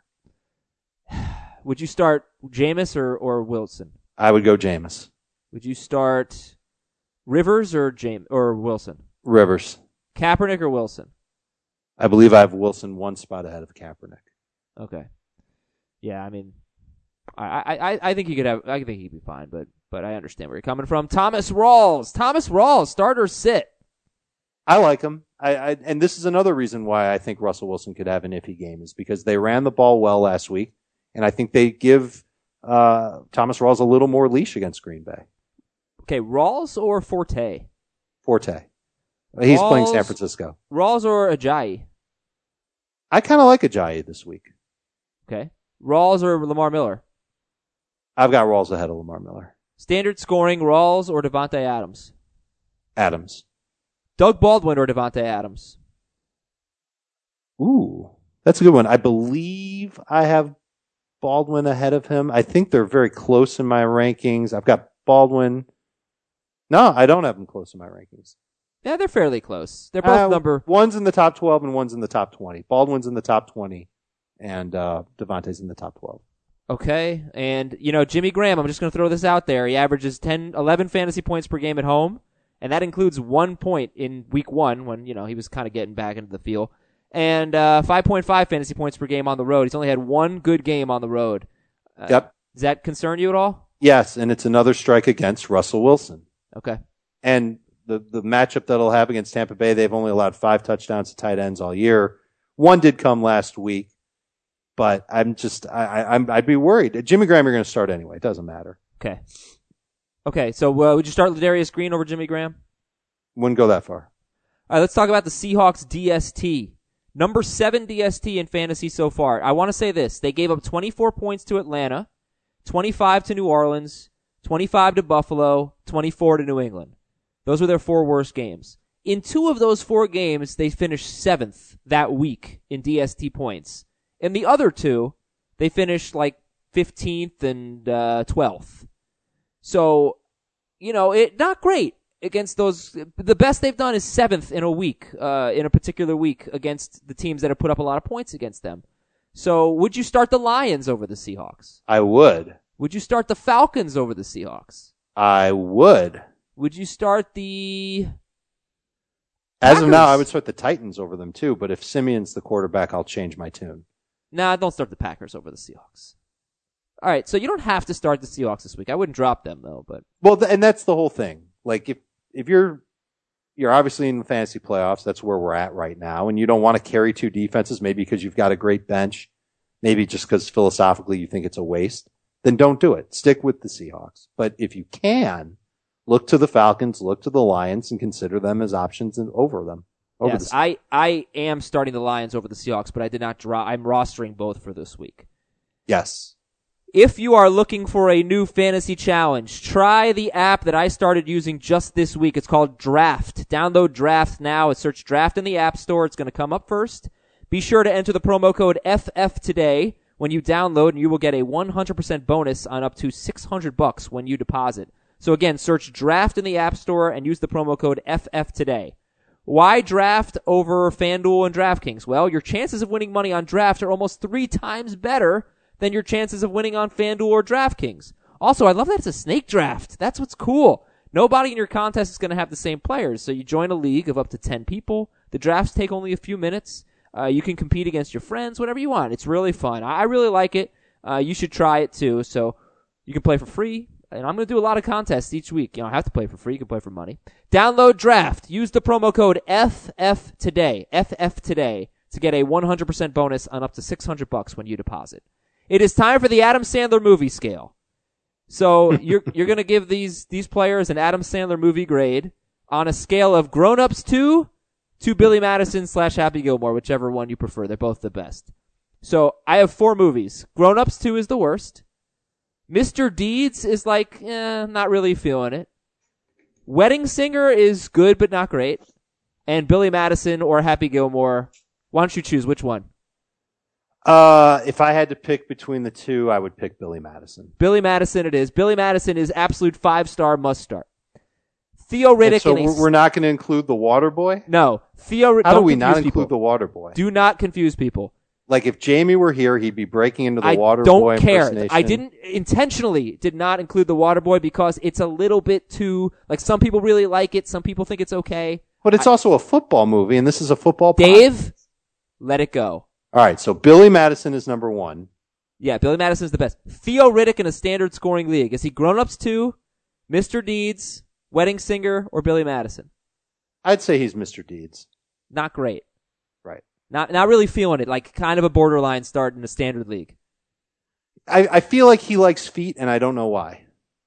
Would you start Jameis or Wilson? I would go Jameis. Would you start Rivers or Wilson? Rivers. Kaepernick or Wilson? I believe I have Wilson 1 spot ahead of Kaepernick. Okay. Yeah, I mean, I think he could have. I think he'd be fine, but I understand where you're coming from. Thomas Rawls, start or sit? I like him. And this is another reason why I think Russell Wilson could have an iffy game, is because they ran the ball well last week, and I think they give Thomas Rawls a little more leash against Green Bay. Okay, Rawls or Forte? Forte. He's playing San Francisco. Rawls or Ajayi? I kind of like Ajayi this week. Okay. Rawls or Lamar Miller? I've got Rawls ahead of Lamar Miller. Standard scoring, Rawls or Devontae Adams? Adams. Doug Baldwin or Devontae Adams? Ooh, that's a good one. I believe I have Baldwin ahead of him. I think they're very close in my rankings. I've got Baldwin. No, I don't have them close in my rankings. Yeah, they're fairly close. They're both number... One's in the top 12 and one's in the top 20. Baldwin's in the top 20 and Devontae's in the top 12. Okay, and, Jimmy Graham, I'm just going to throw this out there. He averages 11 fantasy points per game at home, and that includes 1 point in week 1 when, he was kind of getting back into the field, and 5.5 fantasy points per game on the road. He's only had 1 good game on the road. Yep. Does that concern you at all? Yes, and it's another strike against Russell Wilson. Okay. And the matchup that he'll have against Tampa Bay, they've only allowed 5 touchdowns to tight ends all year. 1 did come last week. But I'd be worried. Jimmy Graham, you're going to start anyway. It doesn't matter. Okay. So would you start Ladarius Green over Jimmy Graham? Wouldn't go that far. All right. Let's talk about the Seahawks DST. Number 7 DST in fantasy so far. I want to say this: they gave up 24 points to Atlanta, 25 to New Orleans, 25 to Buffalo, 24 to New England. Those were their 4 worst games. In 2 of those 4 games, they finished 7th that week in DST points. In the other 2, they finished like 15th and 12th. So, not great against those. The best they've done is 7th in a week, in a particular week against the teams that have put up a lot of points against them. So, would you start the Lions over the Seahawks? I would. Would you start the Falcons over the Seahawks? I would. Would you start the As of now, I would start the Titans over them too, but if Simeon's the quarterback, I'll change my tune. Nah, don't start the Packers over the Seahawks. All right, so you don't have to start the Seahawks this week. I wouldn't drop them though, but and that's the whole thing. Like if you're obviously in the fantasy playoffs, that's where we're at right now, and you don't want to carry 2 defenses, maybe because you've got a great bench, maybe just because philosophically you think it's a waste, then don't do it. Stick with the Seahawks. But if you can, look to the Falcons, look to the Lions, and consider them as options over them. over Yes, I am starting the Lions over the Seahawks, but I did not draw. I'm rostering both for this week. Yes. If you are looking for a new fantasy challenge, try the app that I started using just this week. It's called Draft. Download Draft now. Search Draft in the App Store. It's going to come up first. Be sure to enter the promo code FF today when you download, and you will get a 100% bonus on up to $600 when you deposit. So again, search Draft in the App Store and use the promo code FF today. Why Draft over FanDuel and DraftKings? Well, your chances of winning money on Draft are almost 3 times better than your chances of winning on FanDuel or DraftKings. Also, I love that it's a snake draft. That's what's cool. Nobody in your contest is going to have the same players, so you join a league of up to 10 people. The drafts take only a few minutes. You can compete against your friends, whatever you want. It's really fun. I really like it. You should try it too. So you can play for free. And I'm going to do a lot of contests each week. You don't have to play for free. You can play for money. Download Draft. Use the promo code FF today to get a 100% bonus on up to $600 when you deposit. It is time for the Adam Sandler movie scale. So you're going to give these players an Adam Sandler movie grade on a scale of Grown Ups 2 to Billy Madison / Happy Gilmore, whichever one you prefer. They're both the best. So I have 4 movies. Grown Ups 2 is the worst. Mr. Deeds is like, not really feeling it. Wedding Singer is good but not great. And Billy Madison or Happy Gilmore, why don't you choose which one? If I had to pick between the two, I would pick Billy Madison. Billy Madison it is. Billy Madison is absolute 5-star must start. Theo Riddick. So we're not going to include the Water Boy? No. How do we not include the Water Boy? Do not confuse people. Like if Jamie were here, he'd be breaking into the Water Boy Boy impersonation. I don't care. I intentionally did not include the Water Boy because it's a little bit too, like some people really like it, some people think it's okay. But it's also a football movie, and this is a football Dave, let it go. All right, so Billy Madison is number 1. Yeah, Billy Madison is the best. Theo Riddick in a standard scoring league. Is he Grown Ups 2, Mr. Deeds, Wedding Singer, or Billy Madison? I'd say he's Mr. Deeds. Not great. Right. Not really feeling it, like kind of a borderline start in a standard league. I feel like he likes feet, and I don't know why.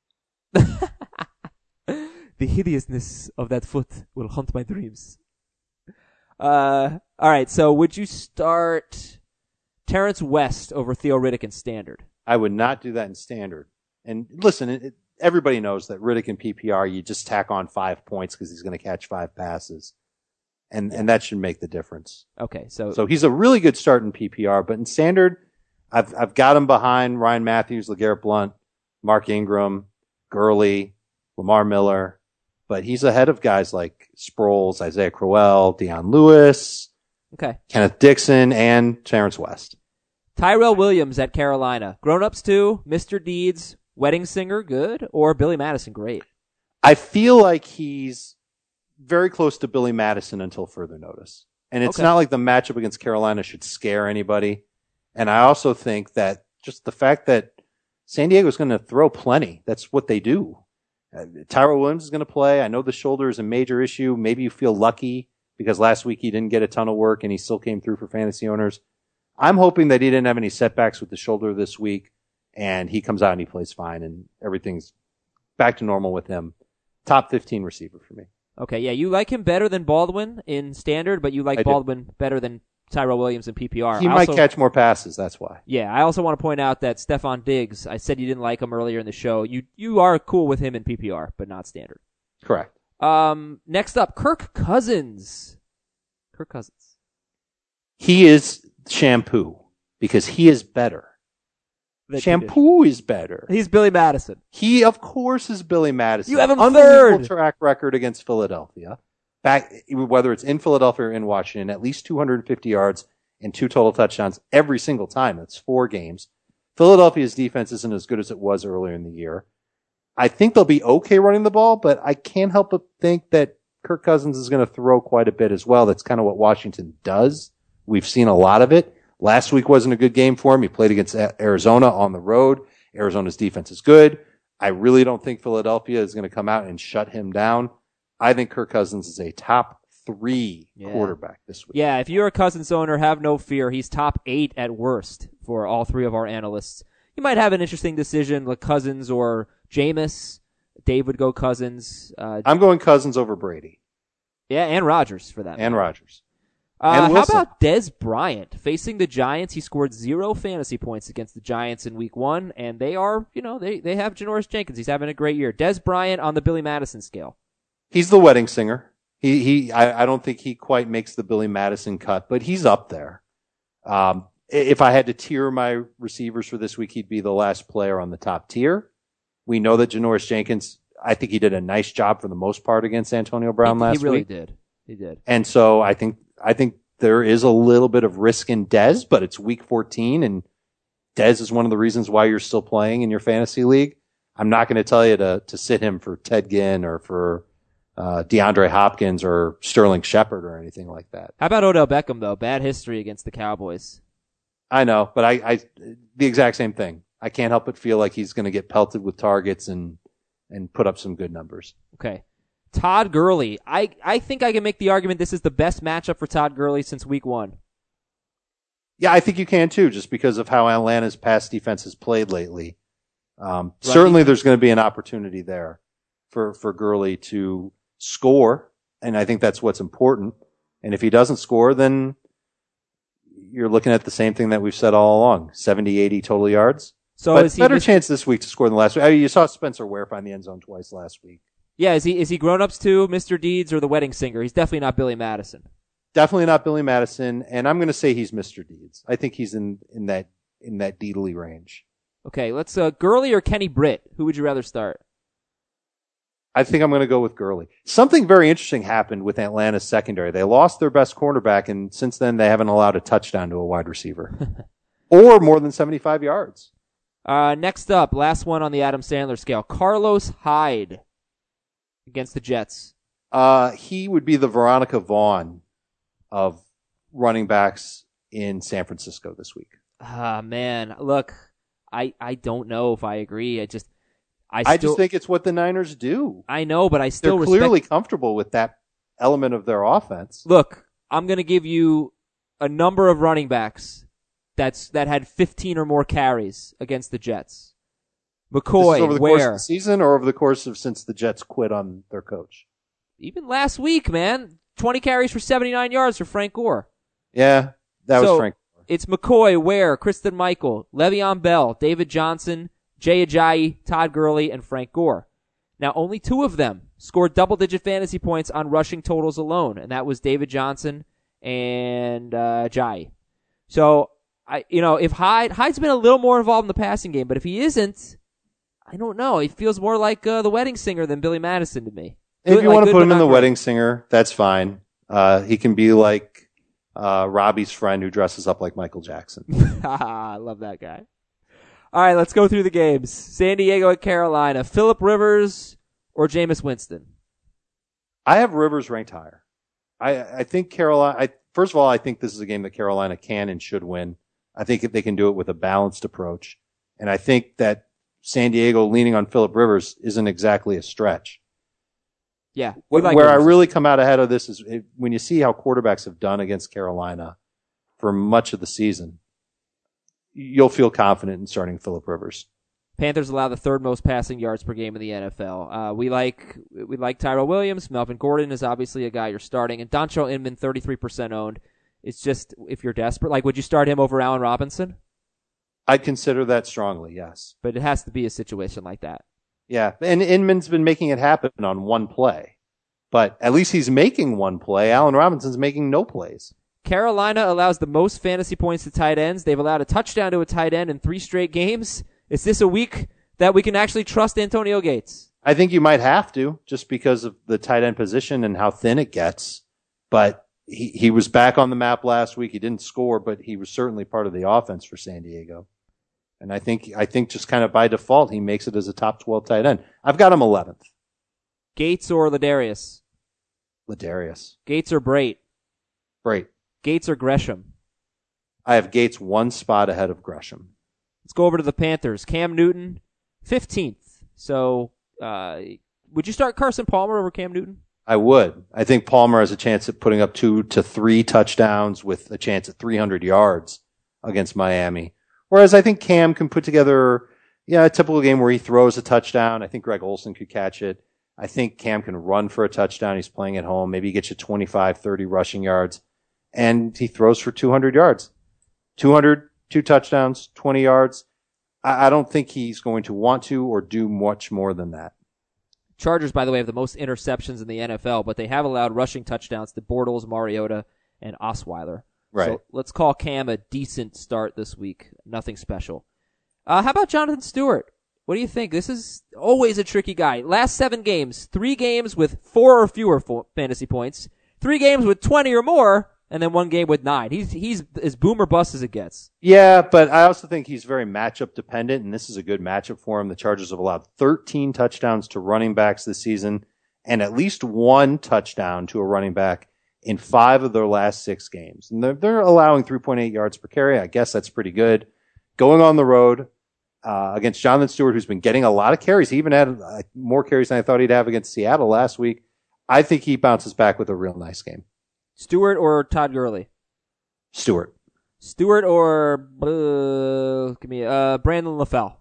The hideousness of that foot will haunt my dreams. All right, so would you start Terrence West over Theo Riddick in standard? I would not do that in standard. And listen, everybody knows that Riddick in PPR, you just tack on 5 points because he's going to catch 5 passes. And that should make the difference. Okay, so he's a really good start in PPR, but in standard, I've got him behind Ryan Matthews, LeGarrette Blount, Mark Ingram, Gurley, Lamar Miller. But he's ahead of guys like Sproles, Isaiah Crowell, Deion Lewis, Kenneth Dixon, and Terrence West. Tyrell Williams at Carolina. Grown Ups 2, Mr. Deeds, Wedding Singer, good, or Billy Madison, great? I feel like he's very close to Billy Madison until further notice. And it's not like the matchup against Carolina should scare anybody. And I also think that just the fact that San Diego's going to throw plenty, that's what they do. Tyrell Williams is going to play. I know the shoulder is a major issue. Maybe you feel lucky because last week he didn't get a ton of work and he still came through for fantasy owners. I'm hoping that he didn't have any setbacks with the shoulder this week and he comes out and he plays fine and everything's back to normal with him. Top 15 receiver for me. Okay, yeah, you like him better than Baldwin in standard, but you like Baldwin better than Tyrell Williams in PPR. He might catch more passes, that's why. Yeah, I also want to point out that Stephon Diggs, I said you didn't like him earlier in the show. You are cool with him in PPR, but not standard. Correct. Next up, Kirk Cousins. He is shampoo because he is better. Shampoo is better. He's Billy Madison. He, of course, is Billy Madison. You have him Unbelievable track record against Philadelphia. Back, whether it's in Philadelphia or in Washington, at least 250 yards and 2 total touchdowns every single time. That's 4 games. Philadelphia's defense isn't as good as it was earlier in the year. I think they'll be okay running the ball, but I can't help but think that Kirk Cousins is going to throw quite a bit as well. That's kind of what Washington does. We've seen a lot of it. Last week wasn't a good game for him. He played against Arizona on the road. Arizona's defense is good. I really don't think Philadelphia is going to come out and shut him down. I think Kirk Cousins is a top 3 quarterback this week. Yeah, if you're a Cousins owner, have no fear. He's top 8 at worst for all 3 of our analysts. You might have an interesting decision like Cousins or Jameis. Dave would go Cousins. I'm going Cousins over Brady. Yeah, and Rodgers for that. And matter. Rodgers. How Wilson. about Dez Bryant facing the Giants? He scored 0 fantasy points against the Giants in Week 1, and they are, they have Janoris Jenkins. He's having a great year. Dez Bryant on the Billy Madison scale. He's the wedding singer. I don't think he quite makes the Billy Madison cut, but he's up there. If I had to tier my receivers for this week, he'd be the last player on the top tier. We know that Janoris Jenkins, I think he did a nice job for the most part against Antonio Brown last week. He really did. He did. And so I think there is a little bit of risk in Dez, but it's week 14 and Dez is one of the reasons why you're still playing in your fantasy league. I'm not going to tell you to sit him for Ted Ginn or for DeAndre Hopkins or Sterling Shepard or anything like that. How about Odell Beckham though? Bad history against the Cowboys. I know, but I the exact same thing. I can't help but feel like he's going to get pelted with targets and put up some good numbers. Okay. Todd Gurley. I think I can make the argument this is the best matchup for Todd Gurley since Week 1. Yeah, I think you can too, just because of how Atlanta's pass defense has played lately. Certainly there's going to be an opportunity there for Gurley to score, and I think that's what's important. And if he doesn't score, then you're looking at the same thing that we've said all along, 70, 80 total yards. So but is he better chance this week to score than last week. I mean, you saw Spencer Ware find the end zone twice last week. Yeah, is he Grown-Ups 2, Mr. Deeds, or the wedding singer? He's definitely not Billy Madison. Definitely not Billy Madison, and I'm going to say he's Mr. Deeds. I think he's in that Deedly range. Okay, let's Gurley or Kenny Britt. Who would you rather start? I think I'm going to go with Gurley. Something very interesting happened with Atlanta's secondary. They lost their best cornerback, and since then they haven't allowed a touchdown to a wide receiver. Or more than 75 yards. Next up, last one on the Adam Sandler scale. Carlos Hyde against the Jets. He would be the Veronica Vaughn of running backs in San Francisco this week. Man. Look, I don't know if I agree. I just think it's what the Niners do. I know, but I still They're clearly comfortable with that element of their offense. Look, I'm going to give you a number of running backs that had 15 or more carries against the Jets. McCoy, this is over the course of the season or over the course of since the Jets quit on their coach? Even last week, man. 20 carries for 79 yards for Frank Gore. Yeah, that was Frank Gore. It's McCoy, Ware, Kristen Michael, Le'Veon Bell, David Johnson, Jay Ajayi, Todd Gurley, and Frank Gore. Now, only 2 of them scored double-digit fantasy points on rushing totals alone, and that was David Johnson and Ajayi. So, if Hyde's been a little more involved in the passing game, but if he isn't, I don't know. He feels more like the wedding singer than Billy Madison to me. If you want to put him in the wedding singer, that's fine. He can be like Robbie's friend who dresses up like Michael Jackson. I love that guy. All right, let's go through the games. San Diego at Carolina. Phillip Rivers or Jameis Winston? I have Rivers ranked higher. I think Carolina, first of all, I think this is a game that Carolina can and should win. I think if they can do it with a balanced approach. And I think that San Diego leaning on Phillip Rivers isn't exactly a stretch. Yeah. Where I really come out ahead of this is when you see how quarterbacks have done against Carolina for much of the season, you'll feel confident in starting Phillip Rivers. Panthers allow the 3rd most passing yards per game in the NFL. We like Tyrell Williams. Melvin Gordon is obviously a guy you're starting. And Dontrell Inman, 33% owned. It's just, if you're desperate, would you start him over Allen Robinson? I'd consider that strongly, yes. But it has to be a situation like that. Yeah, and Inman's been making it happen on one play. But at least he's making one play. Allen Robinson's making no plays. Carolina allows the most fantasy points to tight ends. They've allowed a touchdown to a tight end in 3 straight games. Is this a week that we can actually trust Antonio Gates? I think you might have to, just because of the tight end position and how thin it gets. But he was back on the map last week. He didn't score, but he was certainly part of the offense for San Diego. And I think just kind of by default, he makes it as a top 12 tight end. I've got him 11th. Gates or Ladarius? Ladarius. Gates or Brait? Brait. Gates or Gresham? I have Gates 1 spot ahead of Gresham. Let's go over to the Panthers. Cam Newton, 15th. So, would you start Carson Palmer over Cam Newton? I would. I think Palmer has a chance at putting up 2 to 3 touchdowns with a chance at 300 yards against Miami. Whereas I think Cam can put together, a typical game where he throws a touchdown. I think Greg Olsen could catch it. I think Cam can run for a touchdown. He's playing at home. Maybe he gets you 25, 30 rushing yards, and he throws for 200 yards. 200, 2 touchdowns, 20 yards. I don't think he's going to want to or do much more than that. Chargers, by the way, have the most interceptions in the NFL, but they have allowed rushing touchdowns to Bortles, Mariota, and Osweiler. Right. So let's call Cam a decent start this week. Nothing special. How about Jonathan Stewart? What do you think? This is always a tricky guy. Last 7 games, 3 games with 4 or fewer fantasy points, 3 games with 20 or more, and then 1 game with 9. He's as boom or bust as it gets. Yeah, but I also think he's very matchup dependent, and this is a good matchup for him. The Chargers have allowed 13 touchdowns to running backs this season, and at least 1 touchdown to a running back in 5 of their last 6 games. And they're allowing 3.8 yards per carry. I guess that's pretty good. Going on the road against Jonathan Stewart, who's been getting a lot of carries. He even had more carries than I thought he'd have against Seattle last week. I think he bounces back with a real nice game. Stewart or Todd Gurley? Stewart. Stewart or Brandon LaFell?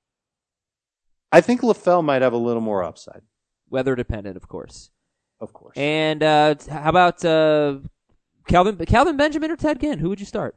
I think LaFell might have a little more upside. Weather dependent, of course. Of course. And how about Kelvin Benjamin or Ted Ginn? Who would you start?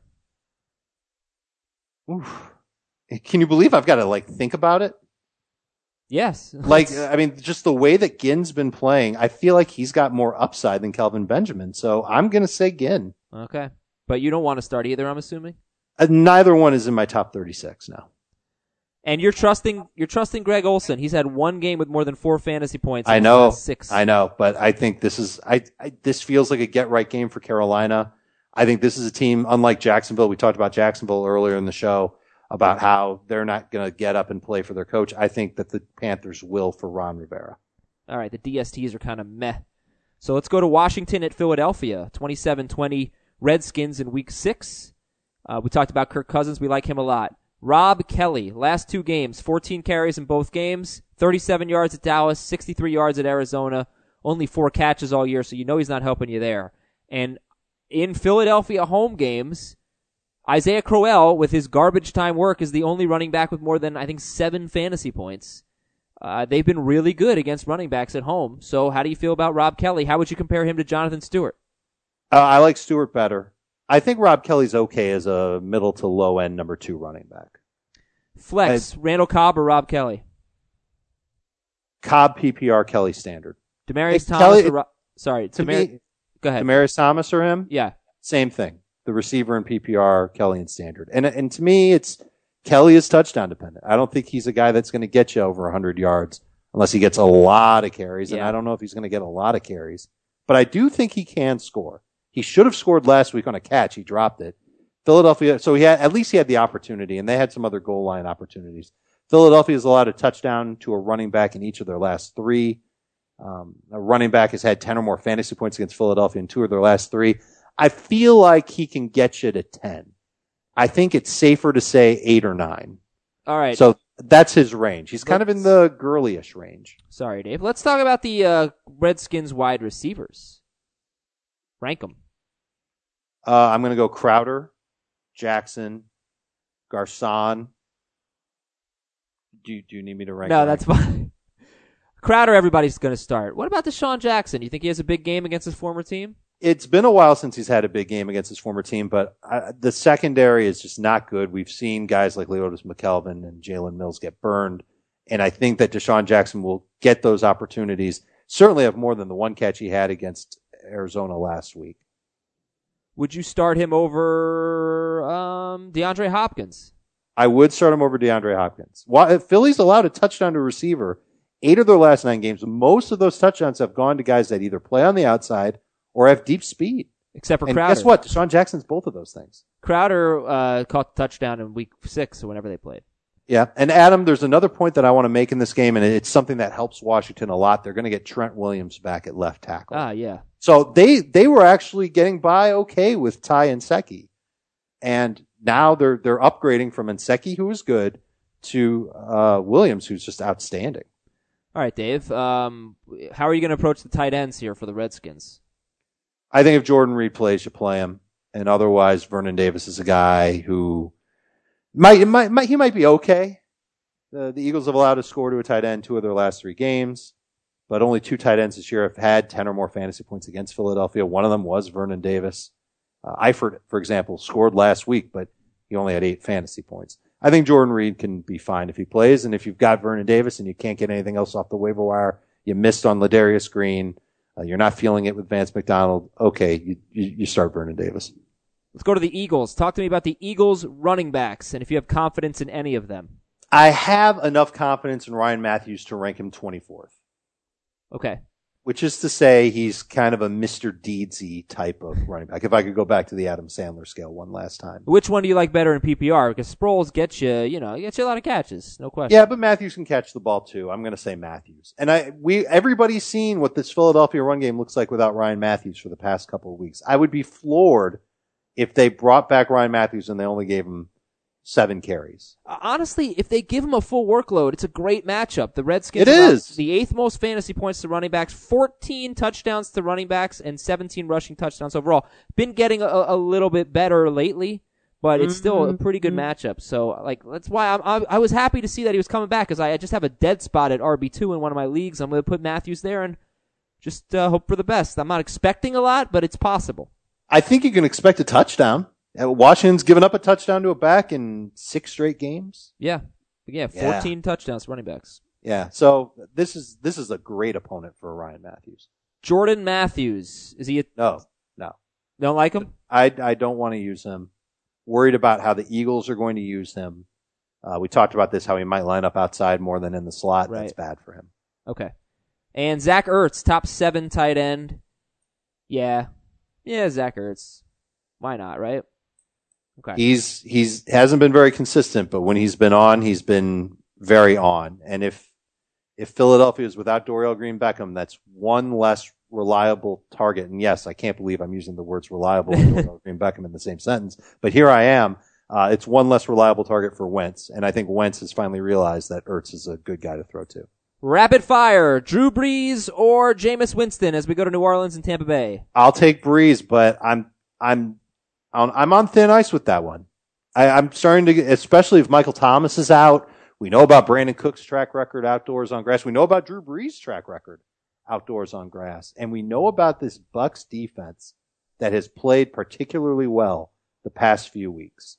Oof. Can you believe I've got to think about it? Yes. Just the way that Ginn's been playing, I feel like he's got more upside than Kelvin Benjamin. So I'm going to say Ginn. Okay. But you don't want to start either, I'm assuming? Neither one is in my top 36 now. And you're trusting Greg Olsen. He's had 1 game with more than 4 fantasy points. I know. 6. I know. But I think this is, this feels like a get right game for Carolina. I think this is a team, unlike Jacksonville. We talked about Jacksonville earlier in the show, about how they're not going to get up and play for their coach. I think that the Panthers will for Ron Rivera. All right, the DSTs are kind of meh. So let's go to Washington at Philadelphia, 27-20 Redskins in Week 6. We talked about Kirk Cousins. We like him a lot. Rob Kelly, last 2 games, 14 carries in both games, 37 yards at Dallas, 63 yards at Arizona, only 4 catches all year, so you know he's not helping you there. And in Philadelphia home games, Isaiah Crowell, with his garbage time work, is the only running back with more than, I think, 7 fantasy points. They've been really good against running backs at home. So how do you feel about Rob Kelly? How would you compare him to Jonathan Stewart? I like Stewart better. I think Rob Kelly's okay as a middle to low end number 2 running back. Flex, Randall Cobb or Rob Kelly? Cobb PPR, Kelly standard. Demaryius Thomas Kelly, or go ahead. Demaryius Thomas or him? Yeah. Same thing. The receiver in PPR, Kelly in standard. And to me, it's Kelly is touchdown dependent. I don't think he's a guy that's going to get you over 100 yards unless he gets a lot of carries. And I don't know if he's going to get a lot of carries. But I do think he can score. He should have scored last week on a catch. He dropped it. Philadelphia, so at least he had the opportunity, and they had some other goal line opportunities. Philadelphia has allowed a touchdown to a running back in each of their last 3. A running back has had 10 or more fantasy points against Philadelphia in 2 of their last 3. I feel like he can get you to 10. I think it's safer to say 8 or 9. All right. So that's his range. He's kind of in the Gurley-ish range. Sorry, Dave. Let's talk about the Redskins wide receivers. Rank them. I'm going to go Crowder, Jackson, Garcon. Do you need me to rank? No, that's fine. Crowder, everybody's going to start. What about Deshaun Jackson? You think he has a big game against his former team? It's been a while since he's had a big game against his former team, but the secondary is just not good. We've seen guys like Leotis McKelvin and Jalen Mills get burned, and I think that Deshaun Jackson will get those opportunities. Certainly have more than the 1 catch he had against Arizona last week. Would you start him over DeAndre Hopkins? I would start him over DeAndre Hopkins. Philly's allowed a touchdown to a receiver 8 of their last 9 games. Most of those touchdowns have gone to guys that either play on the outside or have deep speed. Except for and Crowder. Guess what? Deshaun Jackson's both of those things. Crowder caught the touchdown in week 6 or whenever they played. Yeah. And Adam, there's another point that I want to make in this game, and it's something that helps Washington a lot. They're going to get Trent Williams back at left tackle. Yeah. So they were actually getting by okay with Ty Nsekhe. And now they're upgrading from Nsekhe, who was good, to Williams, who's just outstanding. All right, Dave. How are you going to approach the tight ends here for the Redskins? I think if Jordan Reed plays, you play him. And otherwise, Vernon Davis is a guy who he might be okay. The Eagles have allowed a score to a tight end 2 of their last 3 games. but only 2 tight ends this year have had 10 or more fantasy points against Philadelphia. One of them was Vernon Davis. Eifert, for example, scored last week, but he only had 8 fantasy points. I think Jordan Reed can be fine if he plays, and if you've got Vernon Davis and you can't get anything else off the waiver wire, you missed on Ladarius Green, you're not feeling it with Vance McDonald, okay, you start Vernon Davis. Let's go to the Eagles. Talk to me about the Eagles running backs and if you have confidence in any of them. I have enough confidence in Ryan Matthews to rank him 24th. Okay. Which is to say he's kind of a Mr. Deedsy type of running back. If I could go back to the Adam Sandler scale one last time. Which one do you like better in PPR? Because Sproles gets you a lot of catches. No question. Yeah, but Matthews can catch the ball too. I'm going to say Matthews. And everybody's seen what this Philadelphia run game looks like without Ryan Matthews for the past couple of weeks. I would be floored if they brought back Ryan Matthews and they only gave him 7 carries. Honestly, if they give him a full workload, it's a great matchup. The Redskins are the 8th most fantasy points to running backs, 14 touchdowns to running backs, and 17 rushing touchdowns overall. Been getting a little bit better lately, but it's still a pretty good matchup. So, that's why I was happy to see that he was coming back, because I just have a dead spot at RB2 in one of my leagues. I'm going to put Matthews there and just hope for the best. I'm not expecting a lot, but it's possible. I think you can expect a touchdown. Washington's given up a touchdown to a back in 6 straight games. Yeah, 14 touchdowns running backs. Yeah, so this is a great opponent for Ryan Matthews. Jordan Matthews, is he? No. Don't like him? I don't want to use him. Worried about how the Eagles are going to use him. We talked about this, how he might line up outside more than in the slot. Right. That's bad for him. Okay. And Zach Ertz, top 7 tight end. Yeah, Zach Ertz. Why not, right? Okay. He's hasn't been very consistent, but when he's been on, he's been very on. And if Philadelphia is without Dorial Green-Beckham, that's one less reliable target. And yes, I can't believe I'm using the words reliable and Dorial Green-Beckham in the same sentence, but here I am. It's one less reliable target for Wentz, and I think Wentz has finally realized that Ertz is a good guy to throw to. Rapid fire, Drew Brees or Jameis Winston as we go to New Orleans and Tampa Bay. I'll take Brees, but I'm on thin ice with that one. I'm starting to, especially if Michael Thomas is out. We know about Brandon Cook's track record outdoors on grass. We know about Drew Brees' track record outdoors on grass. And we know about this Bucs defense that has played particularly well the past few weeks.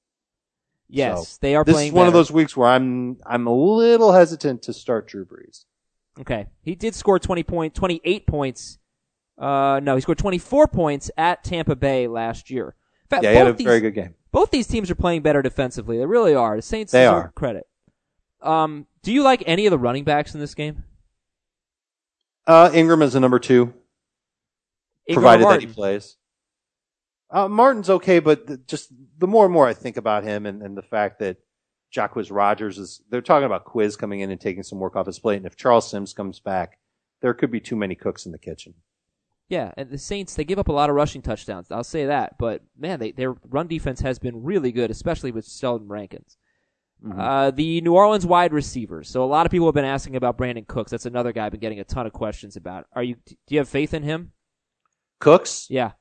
Yes, so they are playing. This is one of those weeks where I'm a little hesitant to start Drew Brees. Okay. He did score 28 points. No, he scored 24 points at Tampa Bay last year. In fact, he had a very good game. Both these teams are playing better defensively. They really are. The Saints deserve credit. Do you like any of the running backs in this game? Ingram is a number 2, provided that he plays. Martin's okay, but just the more and more I think about him and the fact that Jacquizz Rodgers they're talking about Quiz coming in and taking some work off his plate, and if Charles Sims comes back, there could be too many cooks in the kitchen. Yeah, and the Saints, they give up a lot of rushing touchdowns. I'll say that. But, man, their run defense has been really good, especially with Sheldon Rankins. Mm-hmm. The New Orleans wide receivers. So a lot of people have been asking about Brandon Cooks. That's another guy I've been getting a ton of questions about. Do you have faith in him? Cooks? Yeah.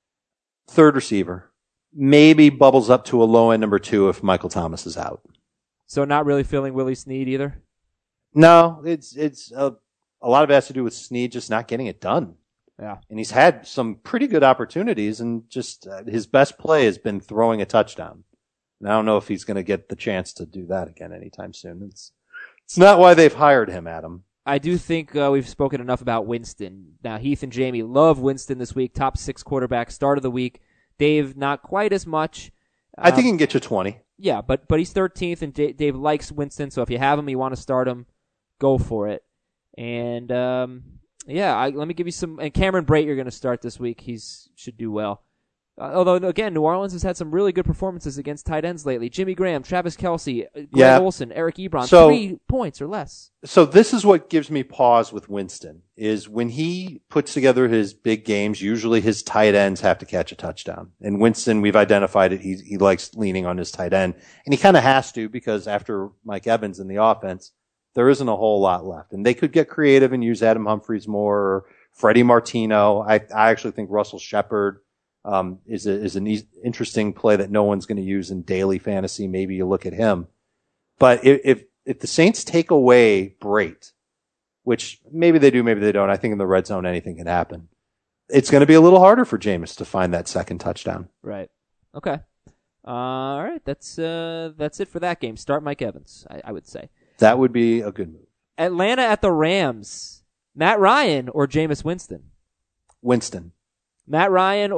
3rd receiver. Maybe bubbles up to a low-end number 2 if Michael Thomas is out. So not really feeling Willie Snead either? No, it's a lot of it has to do with Snead just not getting it done. Yeah. And he's had some pretty good opportunities, and just his best play has been throwing a touchdown. And I don't know if he's going to get the chance to do that again anytime soon. It's not why they've hired him, Adam. I do think we've spoken enough about Winston. Now, Heath and Jamie love Winston this week. Top 6 quarterback, start of the week. Dave, not quite as much. I think he can get you 20. Yeah, but he's 13th, and Dave likes Winston, so if you have him, you want to start him, go for it. And, let me give you some. And Cameron Brate, you're going to start this week. He should do well. Although, again, New Orleans has had some really good performances against tight ends lately. Jimmy Graham, Travis Kelce, Greg Olsen, Eric Ebron, 3 points or less. So this is what gives me pause with Winston, is when he puts together his big games, usually his tight ends have to catch a touchdown. And Winston, we've identified it, he likes leaning on his tight end. And he kind of has to, because after Mike Evans in the offense, there isn't a whole lot left. And they could get creative and use Adam Humphries more, or Freddie Martino. I actually think Russell Shepard is an interesting play that no one's going to use in daily fantasy. Maybe you look at him. But if the Saints take away Brate, which maybe they do, maybe they don't. I think in the red zone, anything can happen. It's going to be a little harder for Jameis to find that second touchdown. Right. Okay. All right. That's it for that game. Start Mike Evans, I would say. That would be a good move. Atlanta at the Rams. Matt Ryan or Jameis Winston? Winston. Matt Ryan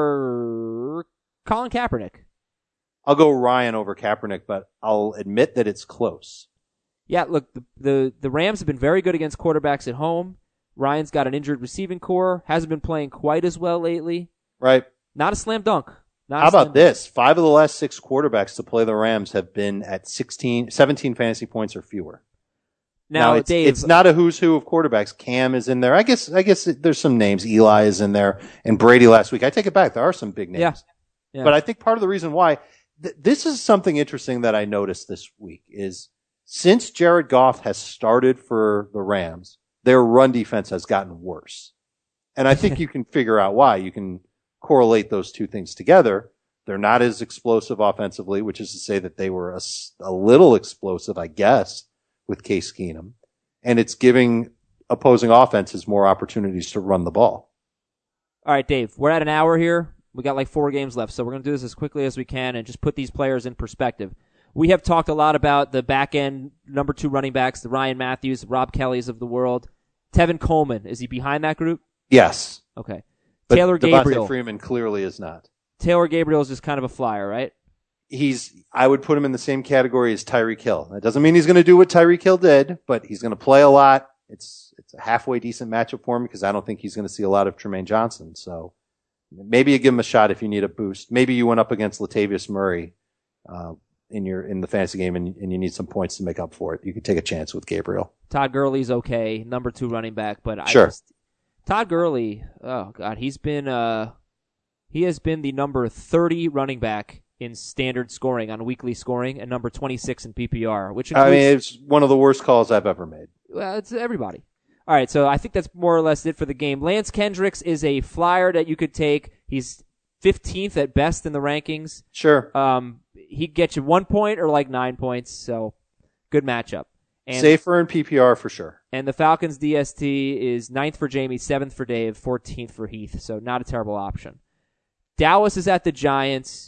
or Colin Kaepernick? I'll go Ryan over Kaepernick, but I'll admit that it's close. Yeah, look, the Rams have been very good against quarterbacks at home. Ryan's got an injured receiving core. Hasn't been playing quite as well lately. Right. Not a slam dunk. How about this? 5 of the last 6 quarterbacks to play the Rams have been at 17 fantasy points or fewer. Now Dave, it's not a who's who of quarterbacks. Cam is in there. I guess there's some names. Eli is in there, and Brady last week. I take it back. There are some big names. Yeah. But I think part of the reason why this is something interesting that I noticed this week is since Jared Goff has started for the Rams, their run defense has gotten worse. And I think you can figure out why. You can correlate those two things together. They're not as explosive offensively, which is to say that they were a little explosive, I guess, with Case Keenum. And it's giving opposing offenses more opportunities to run the ball. All right, Dave, we're at an hour here. We got like 4 games left, so we're going to do this as quickly as we can and just put these players in perspective. We have talked a lot about the back-end number 2 running backs, the Ryan Matthews, Rob Kellys of the world. Tevin Coleman, is he behind that group? Yes. Okay. But Taylor Gabriel. Devontae Freeman clearly is not. Taylor Gabriel is just kind of a flyer, right? I would put him in the same category as Tyreek Hill. That doesn't mean he's going to do what Tyreek Hill did, but he's going to play a lot. It's a halfway decent matchup for him because I don't think he's going to see a lot of Tremaine Johnson. So maybe you give him a shot if you need a boost. Maybe you went up against Latavius Murray in the fantasy game and you need some points to make up for it. You could take a chance with Gabriel. Todd Gurley's okay, number 2 running back, but sure. Todd Gurley, oh God, he has been the number 30 running back in standard scoring on weekly scoring and number 26 in PPR, which includes, it's one of the worst calls I've ever made. Well, it's everybody. All right, so I think that's more or less it for the game. Lance Kendricks is a flyer that you could take. He's 15th at best in the rankings. Sure. He'd get you 1 point or like 9 points, so good matchup. And, safer in PPR for sure. And the Falcons DST is 9th for Jamie, 7th for Dave, 14th for Heath, so not a terrible option. Dallas is at the Giants.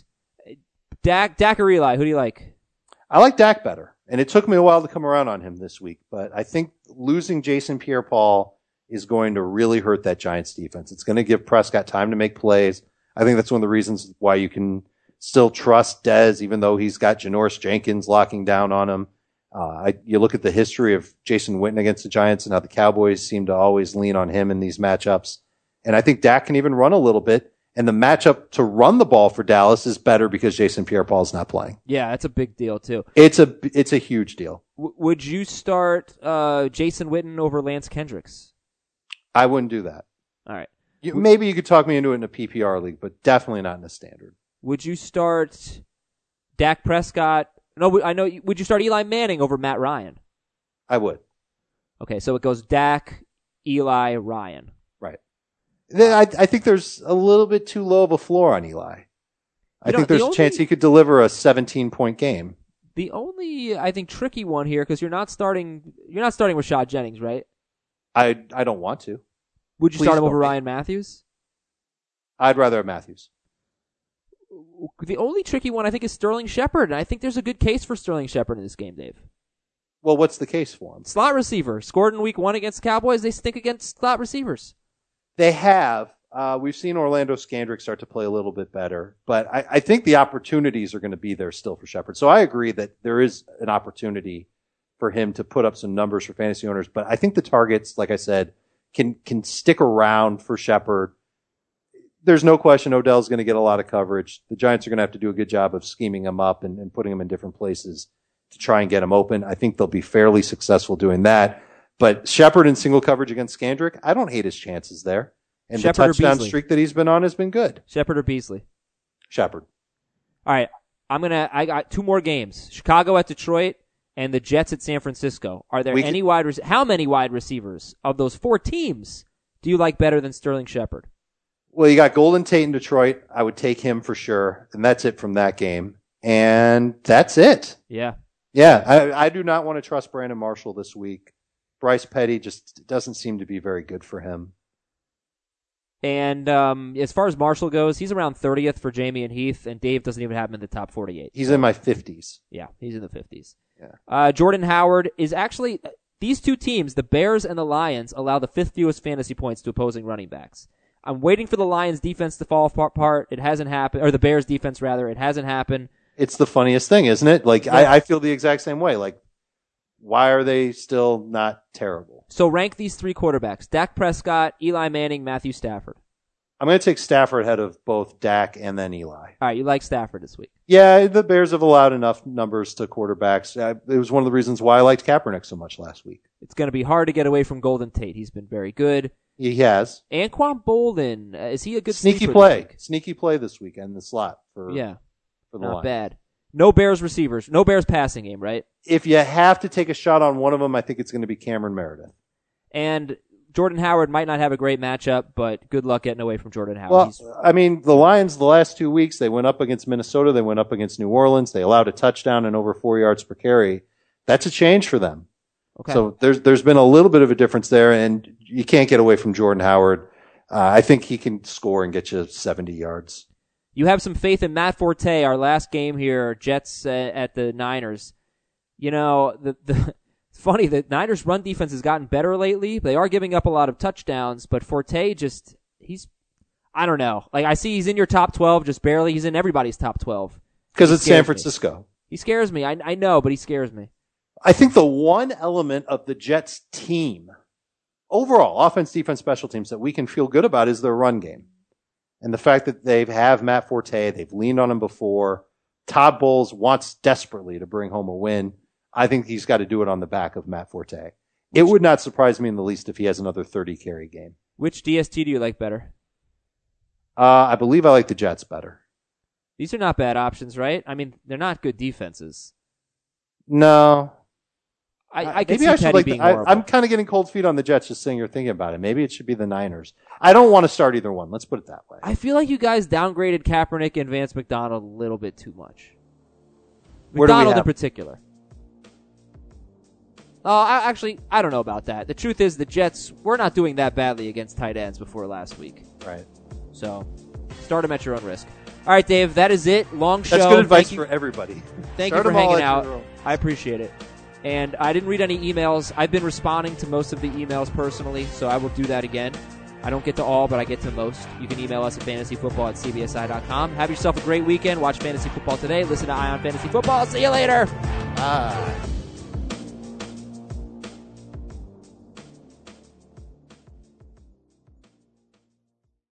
Dak or Eli, who do you like? I like Dak better, and it took me a while to come around on him this week, but I think losing Jason Pierre-Paul is going to really hurt that Giants defense. It's going to give Prescott time to make plays. I think that's one of the reasons why you can still trust Dez, even though he's got Janoris Jenkins locking down on him. You look at the history of Jason Witten against the Giants and how the Cowboys seem to always lean on him in these matchups. And I think Dak can even run a little bit. And the matchup to run the ball for Dallas is better because Jason Pierre-Paul is not playing. Yeah, that's a big deal too. It's a huge deal. Would you start Jason Witten over Lance Kendricks? I wouldn't do that. All right. Maybe you could talk me into it in a PPR league, but definitely not in a standard. Would you start Dak Prescott? No, I know. Would you start Eli Manning over Matt Ryan? I would. Okay, so it goes Dak, Eli, Ryan. Right. I think there's a little bit too low of a floor on Eli. I think there's a chance he could deliver a 17-point game. The only, I think, tricky one here, because you're not starting Rashad Jennings, right? I don't want to. Would you start him over Ryan Matthews? I'd rather have Matthews. The only tricky one, I think, is Sterling Shepard, and I think there's a good case for Sterling Shepard in this game, Dave. Well, what's the case for him? Slot receiver. Scored in week 1 against the Cowboys. They stink against slot receivers. They have. We've seen Orlando Scandrick start to play a little bit better, but I think the opportunities are going to be there still for Shepard. So I agree that there is an opportunity for him to put up some numbers for fantasy owners, but I think the targets, like I said, can stick around for Shepard. There's no question Odell's going to get a lot of coverage. The Giants are going to have to do a good job of scheming him up and putting him in different places to try and get him open. I think they'll be fairly successful doing that. But Shepard in single coverage against Scandrick, I don't hate his chances there. And Shepard the touchdown streak that he's been on has been good. Shepard or Beasley? Shepard. All right. I got 2 more games. Chicago at Detroit and the Jets at San Francisco. Are there how many wide receivers of those 4 teams do you like better than Sterling Shepard? Well, you got Golden Tate in Detroit. I would take him for sure. And that's it from that game. And that's it. Yeah. Yeah. I do not want to trust Brandon Marshall this week. Bryce Petty just doesn't seem to be very good for him. And as far as Marshall goes, he's around 30th for Jamie and Heath, and Dave doesn't even have him in the top 48. He's in my 50s. Yeah, he's in the 50s. Yeah. Jordan Howard is actually these two teams, the Bears and the Lions, allow the 5th fewest fantasy points to opposing running backs. I'm waiting for the Lions defense to fall apart. It hasn't happened, or the Bears defense rather. It hasn't happened. It's the funniest thing, isn't it? Like, yeah. I feel the exact same way. Like, why are they still not terrible? So rank these 3 quarterbacks: Dak Prescott, Eli Manning, Matthew Stafford. I'm going to take Stafford ahead of both Dak and then Eli. All right, you like Stafford this week. Yeah, the Bears have allowed enough numbers to quarterbacks. It was one of the reasons why I liked Kaepernick so much last week. It's going to be hard to get away from Golden Tate. He's been very good. He has. Anquan Bolden, is he a good sneaky sleeper play? this week? Sneaky play this week in the slot for the not Lions. bad. No Bears receivers, no Bears passing game, right? If you have to take a shot on one of them, I think it's going to be Cameron Meredith. And Jordan Howard might not have a great matchup, but good luck getting away from Jordan Howard. Well, I mean, the Lions the last 2 weeks, they went up against Minnesota, they went up against New Orleans, they allowed a touchdown and over 4 yards per carry. That's a change for them. Okay. So there's been a little bit of a difference there, and you can't get away from Jordan Howard. I think he can score and get you 70 yards. You have some faith in Matt Forte, our last game here, Jets at the Niners. You know, it's funny, the Niners' run defense has gotten better lately. They are giving up a lot of touchdowns, but Forte I don't know. Like, I see he's in your top 12 just barely. He's in everybody's top 12. Because it's San Francisco. He scares me. I know, but he scares me. I think the one element of the Jets team, overall, offense, defense, special teams, that we can feel good about is their run game. And the fact that they have Matt Forte, they've leaned on him before. Todd Bowles wants desperately to bring home a win. I think he's got to do it on the back of Matt Forte. It would not surprise me in the least if he has another 30-carry game. Which DST do you like better? I believe I like the Jets better. These are not bad options, right? I mean, they're not good defenses. No. I can maybe see I should Petty being horrible. I'm kind of getting cold feet on the Jets just sitting here thinking about it. Maybe it should be the Niners. I don't want to start either one. Let's put it that way. I feel like you guys downgraded Kaepernick and Vance McDonald a little bit too much. Where do we McDonald in have- particular. I don't know about that. The truth is the Jets were not doing that badly against tight ends before last week. Right. So, start them at your own risk. All right, Dave, that is it. Long show. That's good advice Thank for everybody. Thank Start you for them all hanging at out. your own. I appreciate it. And I didn't read any emails. I've been responding to most of the emails personally, so I will do that again. I don't get to all, but I get to most. You can email us at fantasyfootball@cbsi.com. Have yourself a great weekend. Watch Fantasy Football today. Listen to Ion Fantasy Football. See you later. Bye.